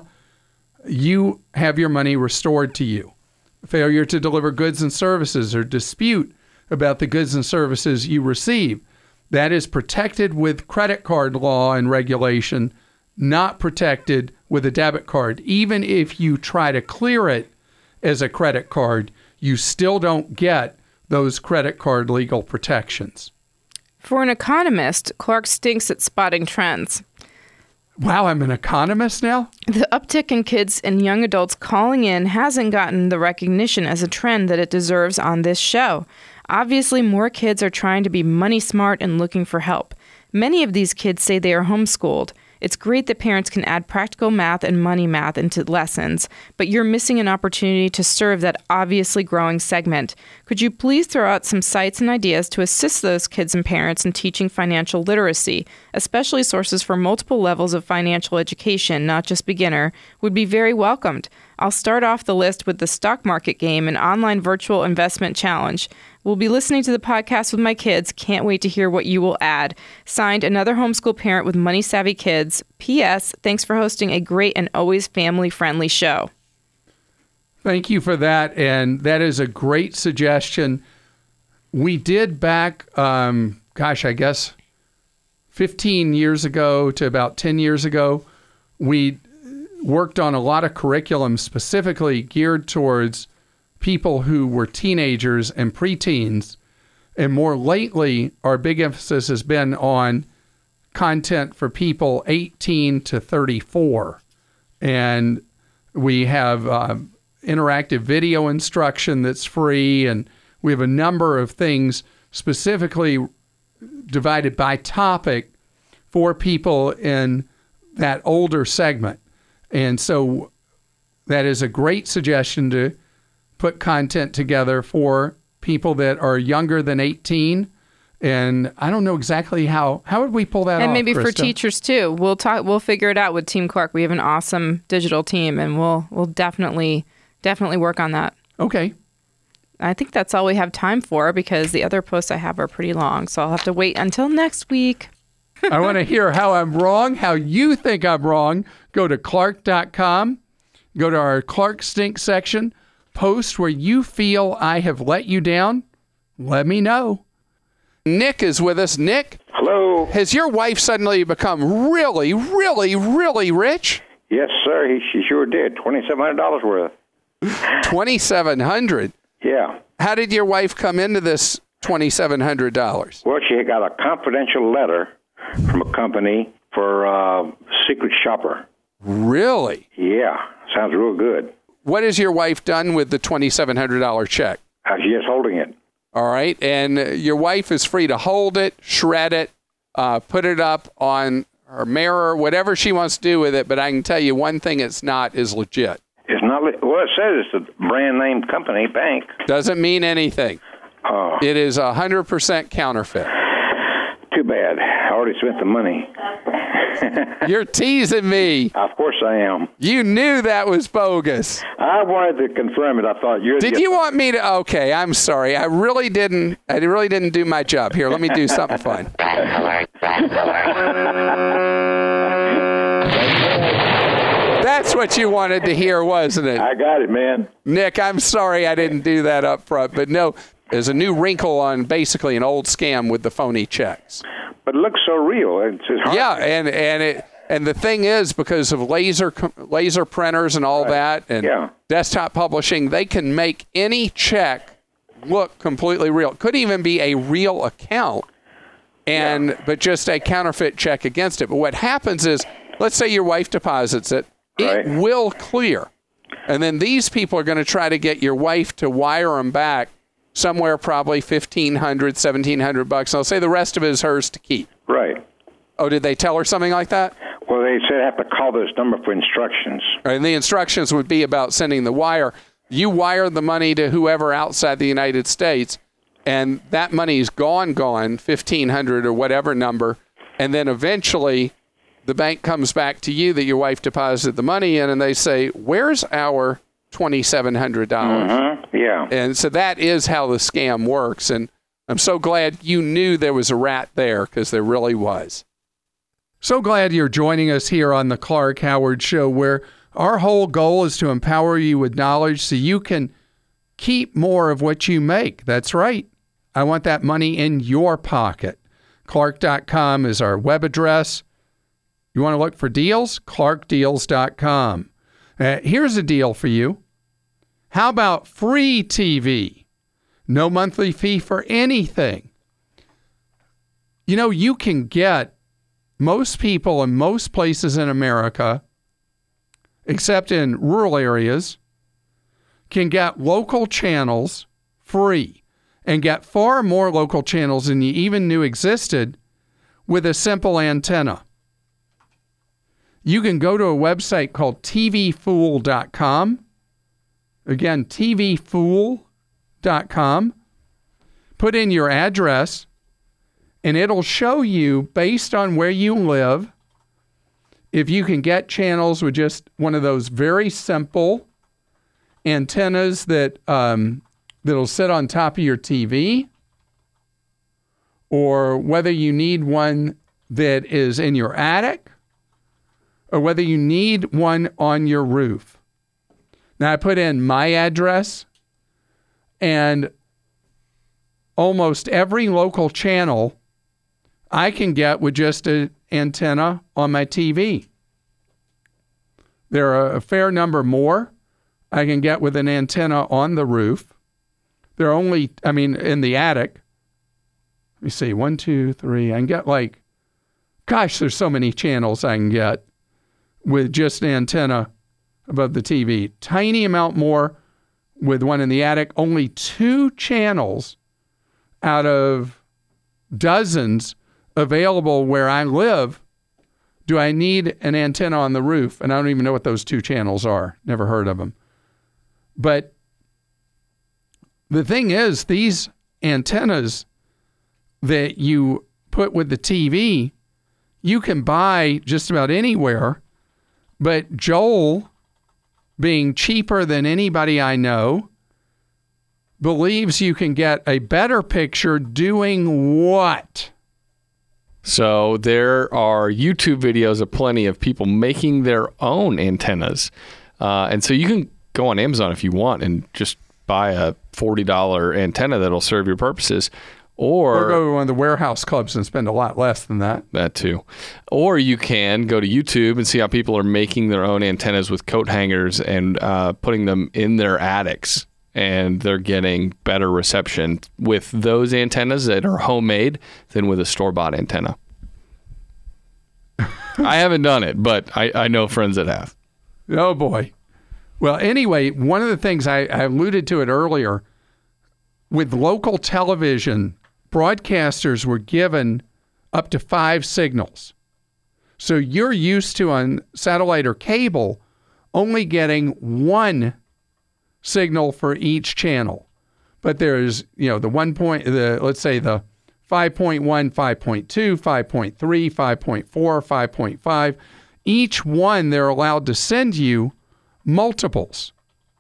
you have your money restored to you. Failure to deliver goods and services or dispute about the goods and services you receive, that is protected with credit card law and regulation, not protected with a debit card. Even if you try to clear it as a credit card, you still don't get those credit card legal protections. For an economist, Clark stinks at spotting trends. Wow, I'm an economist now? The uptick in kids and young adults calling in hasn't gotten the recognition as a trend that it deserves on this show. Obviously, more kids are trying to be money smart and looking for help. Many of these kids say they are homeschooled. It's great that parents can add practical math and money math into lessons, but you're missing an opportunity to serve that obviously growing segment. Could you please throw out some sites and ideas to assist those kids and parents in teaching financial literacy, especially sources for multiple levels of financial education, not just beginner, would be very welcomed. I'll start off the list with the Stock Market Game, an online virtual investment challenge. We'll be listening to the podcast with my kids. Can't wait to hear what you will add. Signed, another homeschool parent with money-savvy kids. P.S. Thanks for hosting a great and always family-friendly show. Thank you for that, and that is a great suggestion. We did back, I guess 15 years ago to about 10 years ago, we worked on a lot of curriculum specifically geared towards people who were teenagers and preteens. And more lately, our big emphasis has been on content for people 18 to 34. And we have interactive video instruction that's free, and we have a number of things specifically divided by topic for people in that older segment. And so that is a great suggestion to put content together for people that are younger than 18. And I don't know exactly how would we pull that off, and maybe Krista? For teachers too. We'll figure it out with Team Clark. We have an awesome digital team, and we'll definitely work on that. Okay. I think that's all we have time for, because the other posts I have are pretty long, so I'll have to wait until next week. I want to hear how I'm wrong, how you think I'm wrong. Go to Clark.com, go to our Clark Stink section, post where you feel I have let you down. Let me know. Nick is with us. Nick? Hello. Has your wife suddenly become really, really, really rich? Yes, sir. She sure did. $2,700 worth. $2,700? Yeah. How did your wife come into this $2,700? Well, she got a confidential letter from a company for a secret shopper. Really? Yeah. Sounds real good. What has your wife done with the $2,700 check? She's just holding it. All right. And your wife is free to hold it, shred it, put it up on her mirror, whatever she wants to do with it. But I can tell you one thing it's not is legit. It's not. Well, it says it's a brand name company, bank. Doesn't mean anything. Oh. It is 100% counterfeit. Too bad. I already spent the money. You're teasing me. Of course I am. You knew that was bogus. I wanted to confirm it. I thought you. Did you want me to? Okay, I'm sorry. I really didn't do my job. Here, let me do something fun. That's what you wanted to hear, wasn't it? I got it, man. Nick, I'm sorry I didn't do that up front, but no, there's a new wrinkle on basically an old scam with the phony checks. But it looks so real. It's hard. Yeah, and the thing is, because of laser printers and all that, and desktop publishing, they can make any check look completely real. It could even be a real account, but just a counterfeit check against it. But what happens is, let's say your wife deposits it, it will clear. And then these people are going to try to get your wife to wire them back somewhere probably $1,500, $1,700. They'll say the rest of it is hers to keep. Right. Oh, did they tell her something like that? Well, they said I have to call this number for instructions. And the instructions would be about sending the wire. You wire the money to whoever outside the United States, and that money is gone, $1,500 or whatever number, and then eventually the bank comes back to you that your wife deposited the money in, and they say, where's our $2,700? Mm-hmm. Yeah. And so that is how the scam works, and I'm so glad you knew there was a rat there, because there really was. So glad you're joining us here on the Clark Howard Show, where our whole goal is to empower you with knowledge so you can keep more of what you make. That's right. I want that money in your pocket. Clark.com is our web address. You want to look for deals? ClarkDeals.com. Here's a deal for you. How about free TV? No monthly fee for anything. You know, you can get most people in most places in America, except in rural areas, can get local channels free and get far more local channels than you even knew existed with a simple antenna. You can go to a website called tvfool.com. Again, tvfool.com. Put in your address, and it'll show you, based on where you live, if you can get channels with just one of those very simple antennas that that'll sit on top of your TV, or whether you need one that is in your attic, or whether you need one on your roof. Now, I put in my address, and almost every local channel I can get with just an antenna on my TV. There are a fair number more I can get with an antenna on the roof. There are only, in the attic. Let me see, 1, 2, 3. I can get there's so many channels I can get with just an antenna above the TV. Tiny amount more with one in the attic. Only 2 channels out of dozens available where I live do I need an antenna on the roof. And I don't even know what those 2 channels are. Never heard of them. But the thing is, these antennas that you put with the TV, you can buy just about anywhere. But Joel, being cheaper than anybody I know, believes you can get a better picture doing what? So there are YouTube videos of plenty of people making their own antennas. And so you can go on Amazon if you want and just buy a $40 antenna that'll serve your purposes. Or go to one of the warehouse clubs and spend a lot less than that. That too. Or you can go to YouTube and see how people are making their own antennas with coat hangers and putting them in their attics. And they're getting better reception with those antennas that are homemade than with a store-bought antenna. I haven't done it, but I know friends that have. Oh, boy. Well, anyway, one of the things I alluded to it earlier, with local television, broadcasters were given up to 5 signals. So you're used to, on satellite or cable, only getting 1 signal for each channel. But there's, let's say the 5.1, 5.2, 5.3, 5.4, 5.5. Each one they're allowed to send you multiples.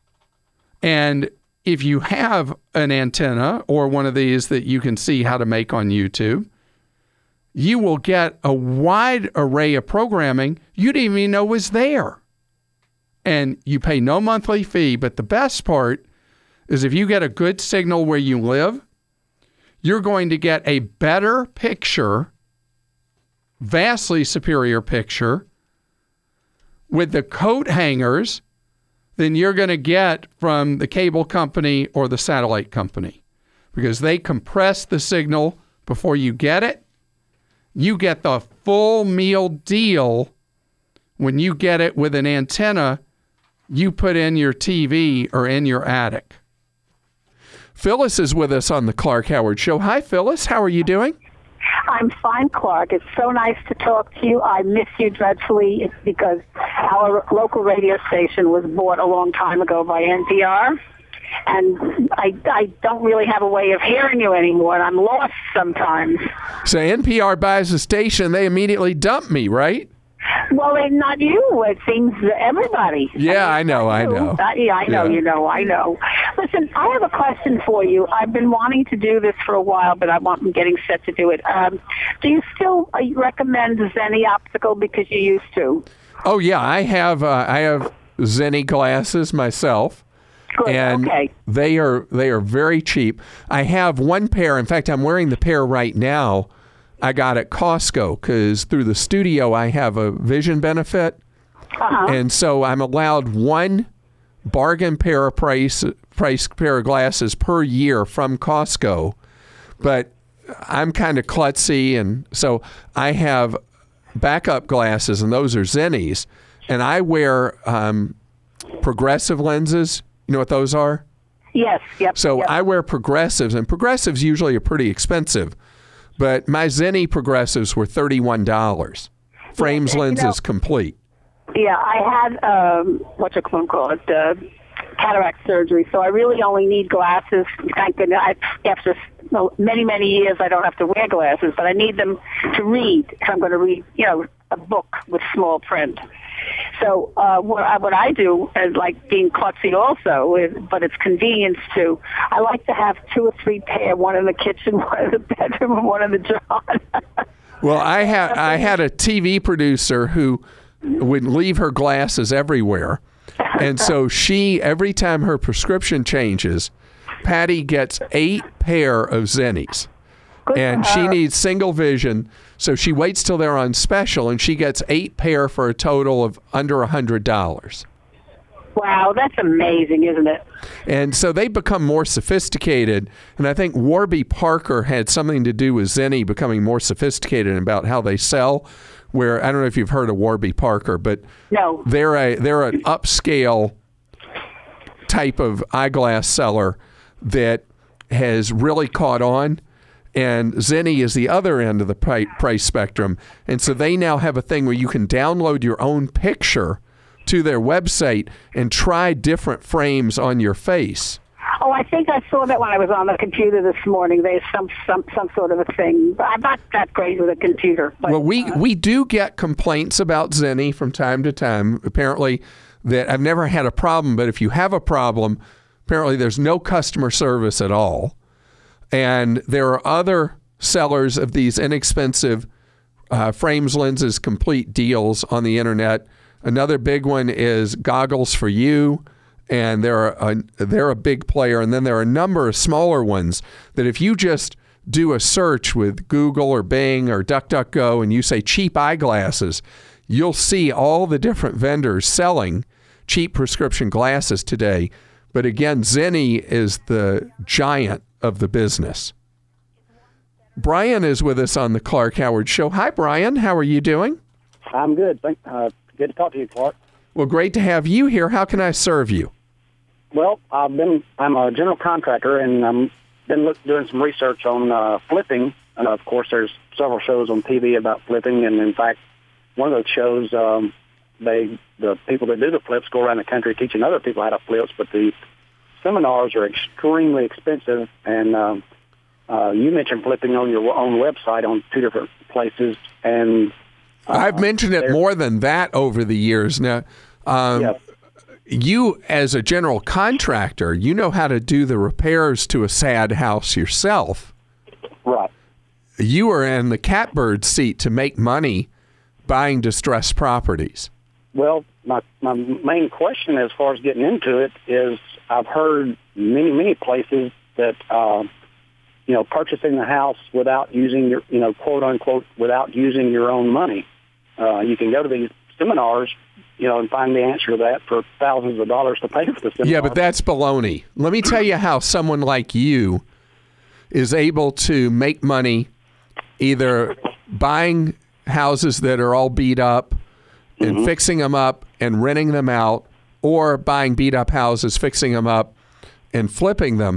And if you have an antenna or one of these that you can see how to make on YouTube, you will get a wide array of programming you didn't even know was there. And you pay no monthly fee, but the best part is if you get a good signal where you live, you're going to get a better picture, vastly superior picture, with the coat hangers than you're going to get from the cable company or the satellite company, because they compress the signal before you get it. You get the full meal deal when you get it with an antenna you put in your TV or in your attic. Phyllis is with us on the Clark Howard Show. Hi, Phyllis. How are you doing? I'm fine, Clark. It's so nice to talk to you. I miss you dreadfully because our local radio station was bought a long time ago by NPR, and I don't really have a way of hearing you anymore, and I'm lost sometimes. So NPR buys the station, they immediately dump me, right? Well, not you. It seems everybody. Yeah, I know. I know. I know. Listen, I have a question for you. I've been wanting to do this for a while, but I'm getting set to do it. Do you still recommend Zenni Optical because you used to? Oh, yeah. I have Zenni glasses myself. Good. And okay. They are very cheap. I have one pair. In fact, I'm wearing the pair right now I got at Costco, because through the studio I have a vision benefit. And so I'm allowed one bargain pair of price pair of glasses per year from Costco. But I'm kind of klutzy, and so I have backup glasses, and those are Zennis. And I wear progressive lenses. You know what those are? Yes. Yep. So yep. I wear progressives, and progressives usually are pretty expensive. But my Zenni progressives were $31. Frames, lenses, complete. Yeah, I had, cataract surgery, so I really only need glasses. Thank goodness. After many, many years, I don't have to wear glasses, but I need them to read if I'm going to read, a book with small print. So what I do is like being klutzy also, but it's convenience too. I like to have 2 or 3 pair, one in the kitchen, one in the bedroom, and one in the drawer. Well, I had a TV producer who would leave her glasses everywhere. And so every time her prescription changes, Patty gets 8 pair of Zennis. And she needs single vision, so she waits till they're on special, and she gets 8 pair for a total of under $100. Wow, that's amazing, isn't it? And so they become more sophisticated, and I think Warby Parker had something to do with Zenni becoming more sophisticated about how they sell. Where I don't know if you've heard of Warby Parker, but no, they're an upscale type of eyeglass seller that has really caught on. And Zenni is the other end of the price spectrum. And so they now have a thing where you can download your own picture to their website and try different frames on your face. Oh, I think I saw that when I was on the computer this morning. There's some sort of a thing. I'm not that great with a computer. But, well, we do get complaints about Zenni from time to time. Apparently, that I've never had a problem, but if you have a problem, apparently there's no customer service at all. And there are other sellers of these inexpensive frames, lenses, complete deals on the internet. Another big one is Goggles for You, and they're a big player. And then there are a number of smaller ones that if you just do a search with Google or Bing or DuckDuckGo and you say cheap eyeglasses, you'll see all the different vendors selling cheap prescription glasses today. But again, Zenni is the giant of the business. Brian is with us on the Clark Howard Show. Hi, Brian. How are you doing? I'm good. Good to talk to you, Clark. Well, great to have you here. How can I serve you? Well, I'm a general contractor, and I'm been doing some research on flipping. Of course, there's several shows on TV about flipping, and in fact, one of those shows, the people that do the flips go around the country teaching other people how to flip, but the seminars are extremely expensive, and You mentioned flipping on your own website on 2 different places, and I've mentioned it more than that over the years. Now, you as a general contractor, you know how to do the repairs to a sad house yourself. Right. You are in the catbird seat to make money buying distressed properties. Well, my main question as far as getting into it is I've heard many places that, purchasing the house without using your, quote unquote, without using your own money. You can go to these seminars, and find the answer to that for thousands of dollars to pay for the seminar. Yeah, but that's baloney. Let me tell you how someone like you is able to make money either buying houses that are all beat up and fixing them up and renting them out, or buying beat up houses, fixing them up and flipping them.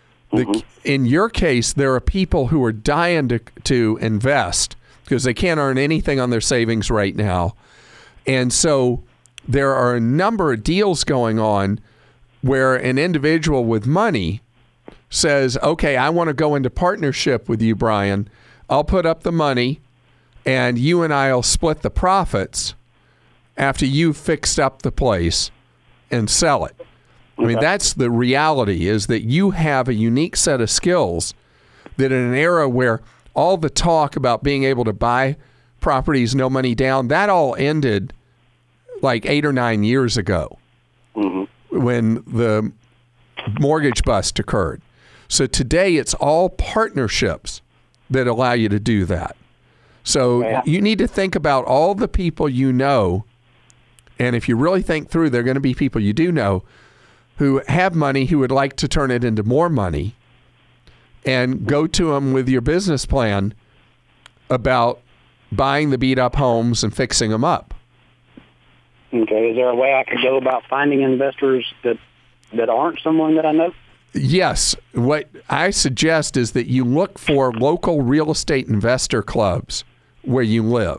In your case, there are people who are dying to invest because they can't earn anything on their savings right now. And so there are a number of deals going on where an individual with money says, okay, I want to go into partnership with you, Brian. I'll put up the money and you and I will split the profits after you've fixed up the place and sell it. I mean, that's the reality, is that you have a unique set of skills that in an era where all the talk about being able to buy properties, no money down, that all ended like 8 or 9 years ago when the mortgage bust occurred. So today it's all partnerships that allow you to do that. So you need to think about all the people you know, and if you really think through, they're going to be people you do know who have money, who would like to turn it into more money, and go to them with your business plan about buying the beat-up homes and fixing them up. Okay. Is there a way I could go about finding investors that aren't someone that I know? Yes. What I suggest is that you look for local real estate investor clubs where you live.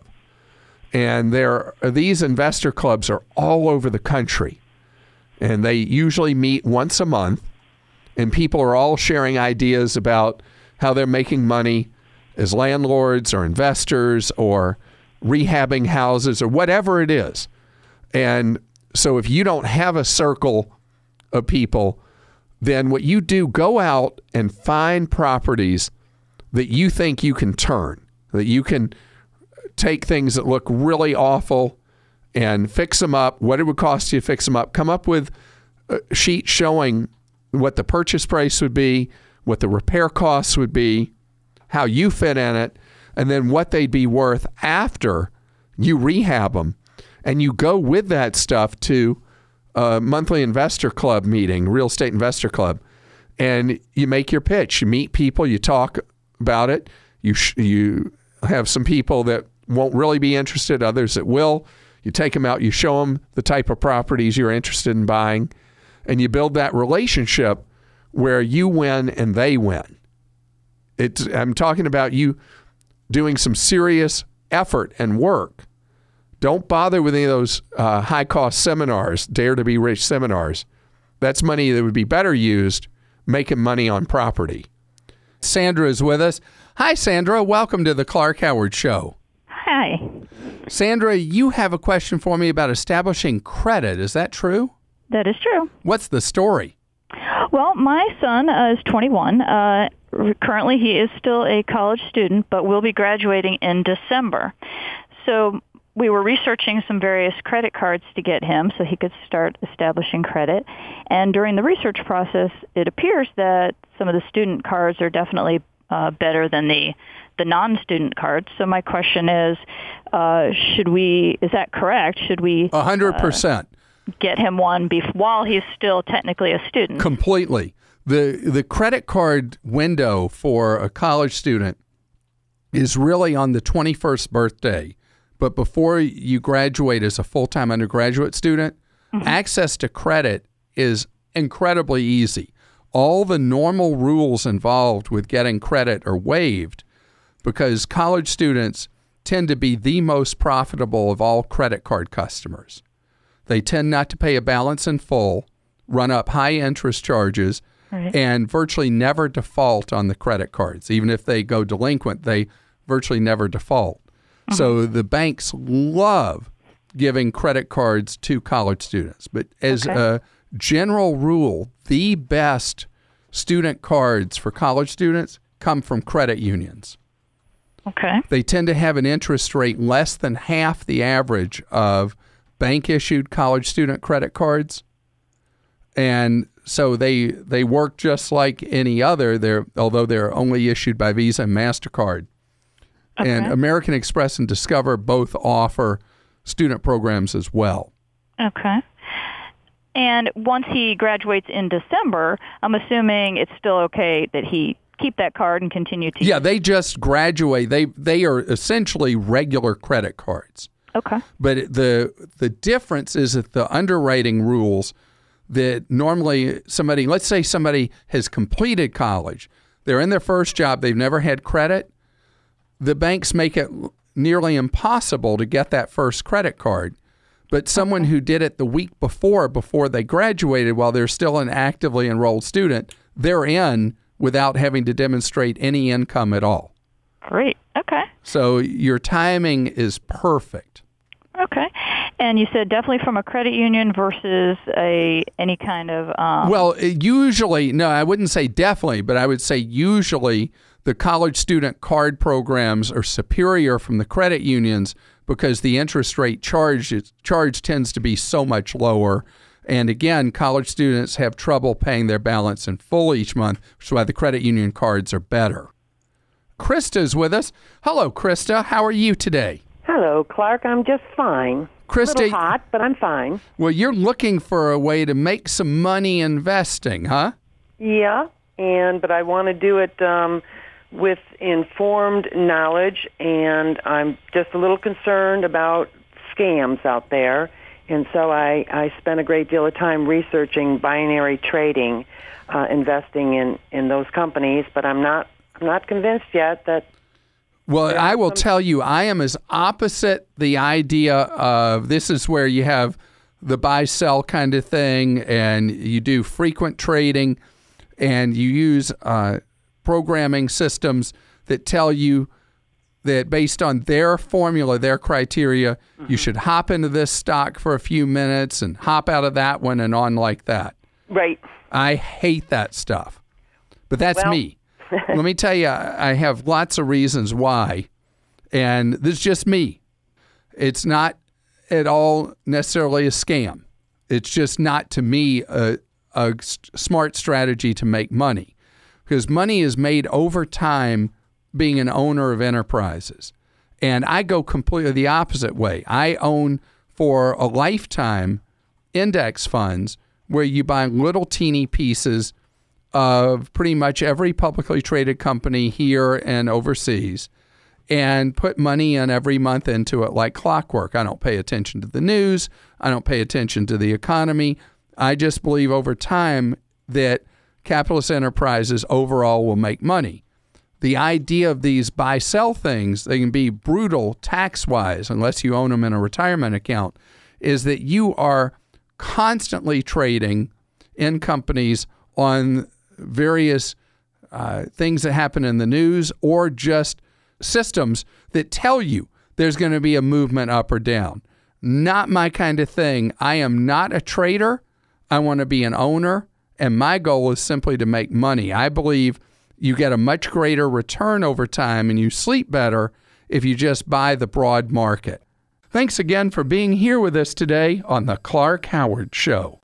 And these investor clubs are all over the country. And they usually meet once a month. And people are all sharing ideas about how they're making money as landlords or investors or rehabbing houses or whatever it is. And so if you don't have a circle of people, then what you do, go out and find properties that you think you can turn, that you can take things that look really awful and fix them up, what it would cost you to fix them up, come up with a sheet showing what the purchase price would be, what the repair costs would be, how you fit in it, and then what they'd be worth after you rehab them. And you go with that stuff to a monthly investor club meeting, real estate investor club, and you make your pitch. You meet people, you talk about it. You have some people that won't really be interested, others that will. You take them out, you show them the type of properties you're interested in buying, and you build that relationship where you win and they win. I'm talking about you doing some serious effort and work. Don't bother with any of those high-cost seminars, Dare to Be Rich seminars. That's money that would be better used making money on property. Sandra is with us. Hi, Sandra. Welcome to the Clark Howard Show. Hi. Sandra, you have a question for me about establishing credit. Is that true? That is true. What's the story? Well, my son is 21. Currently, he is still a college student, but will be graduating in December. So we were researching some various credit cards to get him so he could start establishing credit. And during the research process, it appears that some of the student cards are definitely better than the non-student cards. So my question is, is that correct? Should we 100% get him one while he's still technically a student? Completely. The credit card window for a college student is really on the 21st birthday. But before you graduate as a full-time undergraduate student, access to credit is incredibly easy. All the normal rules involved with getting credit are waived because college students tend to be the most profitable of all credit card customers. They tend not to pay a balance in full, run up high interest charges, and virtually never default on the credit cards. Even if they go delinquent, they virtually never default. So the banks love giving credit cards to college students. But as a general rule, the best student cards for college students come from credit unions. Okay. They tend to have an interest rate less than half the average of bank-issued college student credit cards. And so they work just like any other, although they're only issued by Visa and MasterCard. Okay. And American Express and Discover both offer student programs as well. Okay. And once he graduates in December, I'm assuming it's still okay that he keep that card and continue to use it. They just graduate. They are essentially regular credit cards. Okay. But the difference is that the underwriting rules that normally let's say somebody has completed college, they're in their first job, they've never had credit, the banks make it nearly impossible to get that first credit card. But someone who did it the week before they graduated while they're still an actively enrolled student, they're in without having to demonstrate any income at all. Great. Okay. So your timing is perfect. Okay. And you said definitely from a credit union versus any kind of... Well, usually, no, I wouldn't say definitely, but I would say usually the college student card programs are superior from the credit unions because the interest rate charge tends to be so much lower. And again, college students have trouble paying their balance in full each month, which is why the credit union cards are better. Krista's with us. Hello, Krista. How are you today? Hello, Clark. I'm just fine. Krista, a little hot, but I'm fine. Well, you're looking for a way to make some money investing, huh? Yeah, but I want to do it with informed knowledge, and I'm just a little concerned about scams out there. And so I spent a great deal of time researching binary trading, investing in those companies, but I'm not convinced yet that. Well, I will tell you, I am as opposite the idea of this is where you have the buy-sell kind of thing, and you do frequent trading, and you use programming systems that tell you that based on their formula, their criteria, you should hop into this stock for a few minutes and hop out of that one and on like that. Right. I hate that stuff. But that's me. Let me tell you, I have lots of reasons why. And this is just me. It's not at all necessarily a scam. It's just not, to me, a smart strategy to make money. Because money is made over time being an owner of enterprises. And I go completely the opposite way. I own for a lifetime index funds where you buy little teeny pieces of pretty much every publicly traded company here and overseas and put money in every month into it like clockwork. I don't pay attention to the news. I don't pay attention to the economy. I just believe over time that capitalist enterprises overall will make money. The idea of these buy-sell things, they can be brutal tax-wise unless you own them in a retirement account, is that you are constantly trading in companies on various things that happen in the news or just systems that tell you there's going to be a movement up or down. Not my kind of thing. I am not a trader. I want to be an owner, and my goal is simply to make money. I believe you get a much greater return over time and you sleep better if you just buy the broad market. Thanks again for being here with us today on The Clark Howard Show.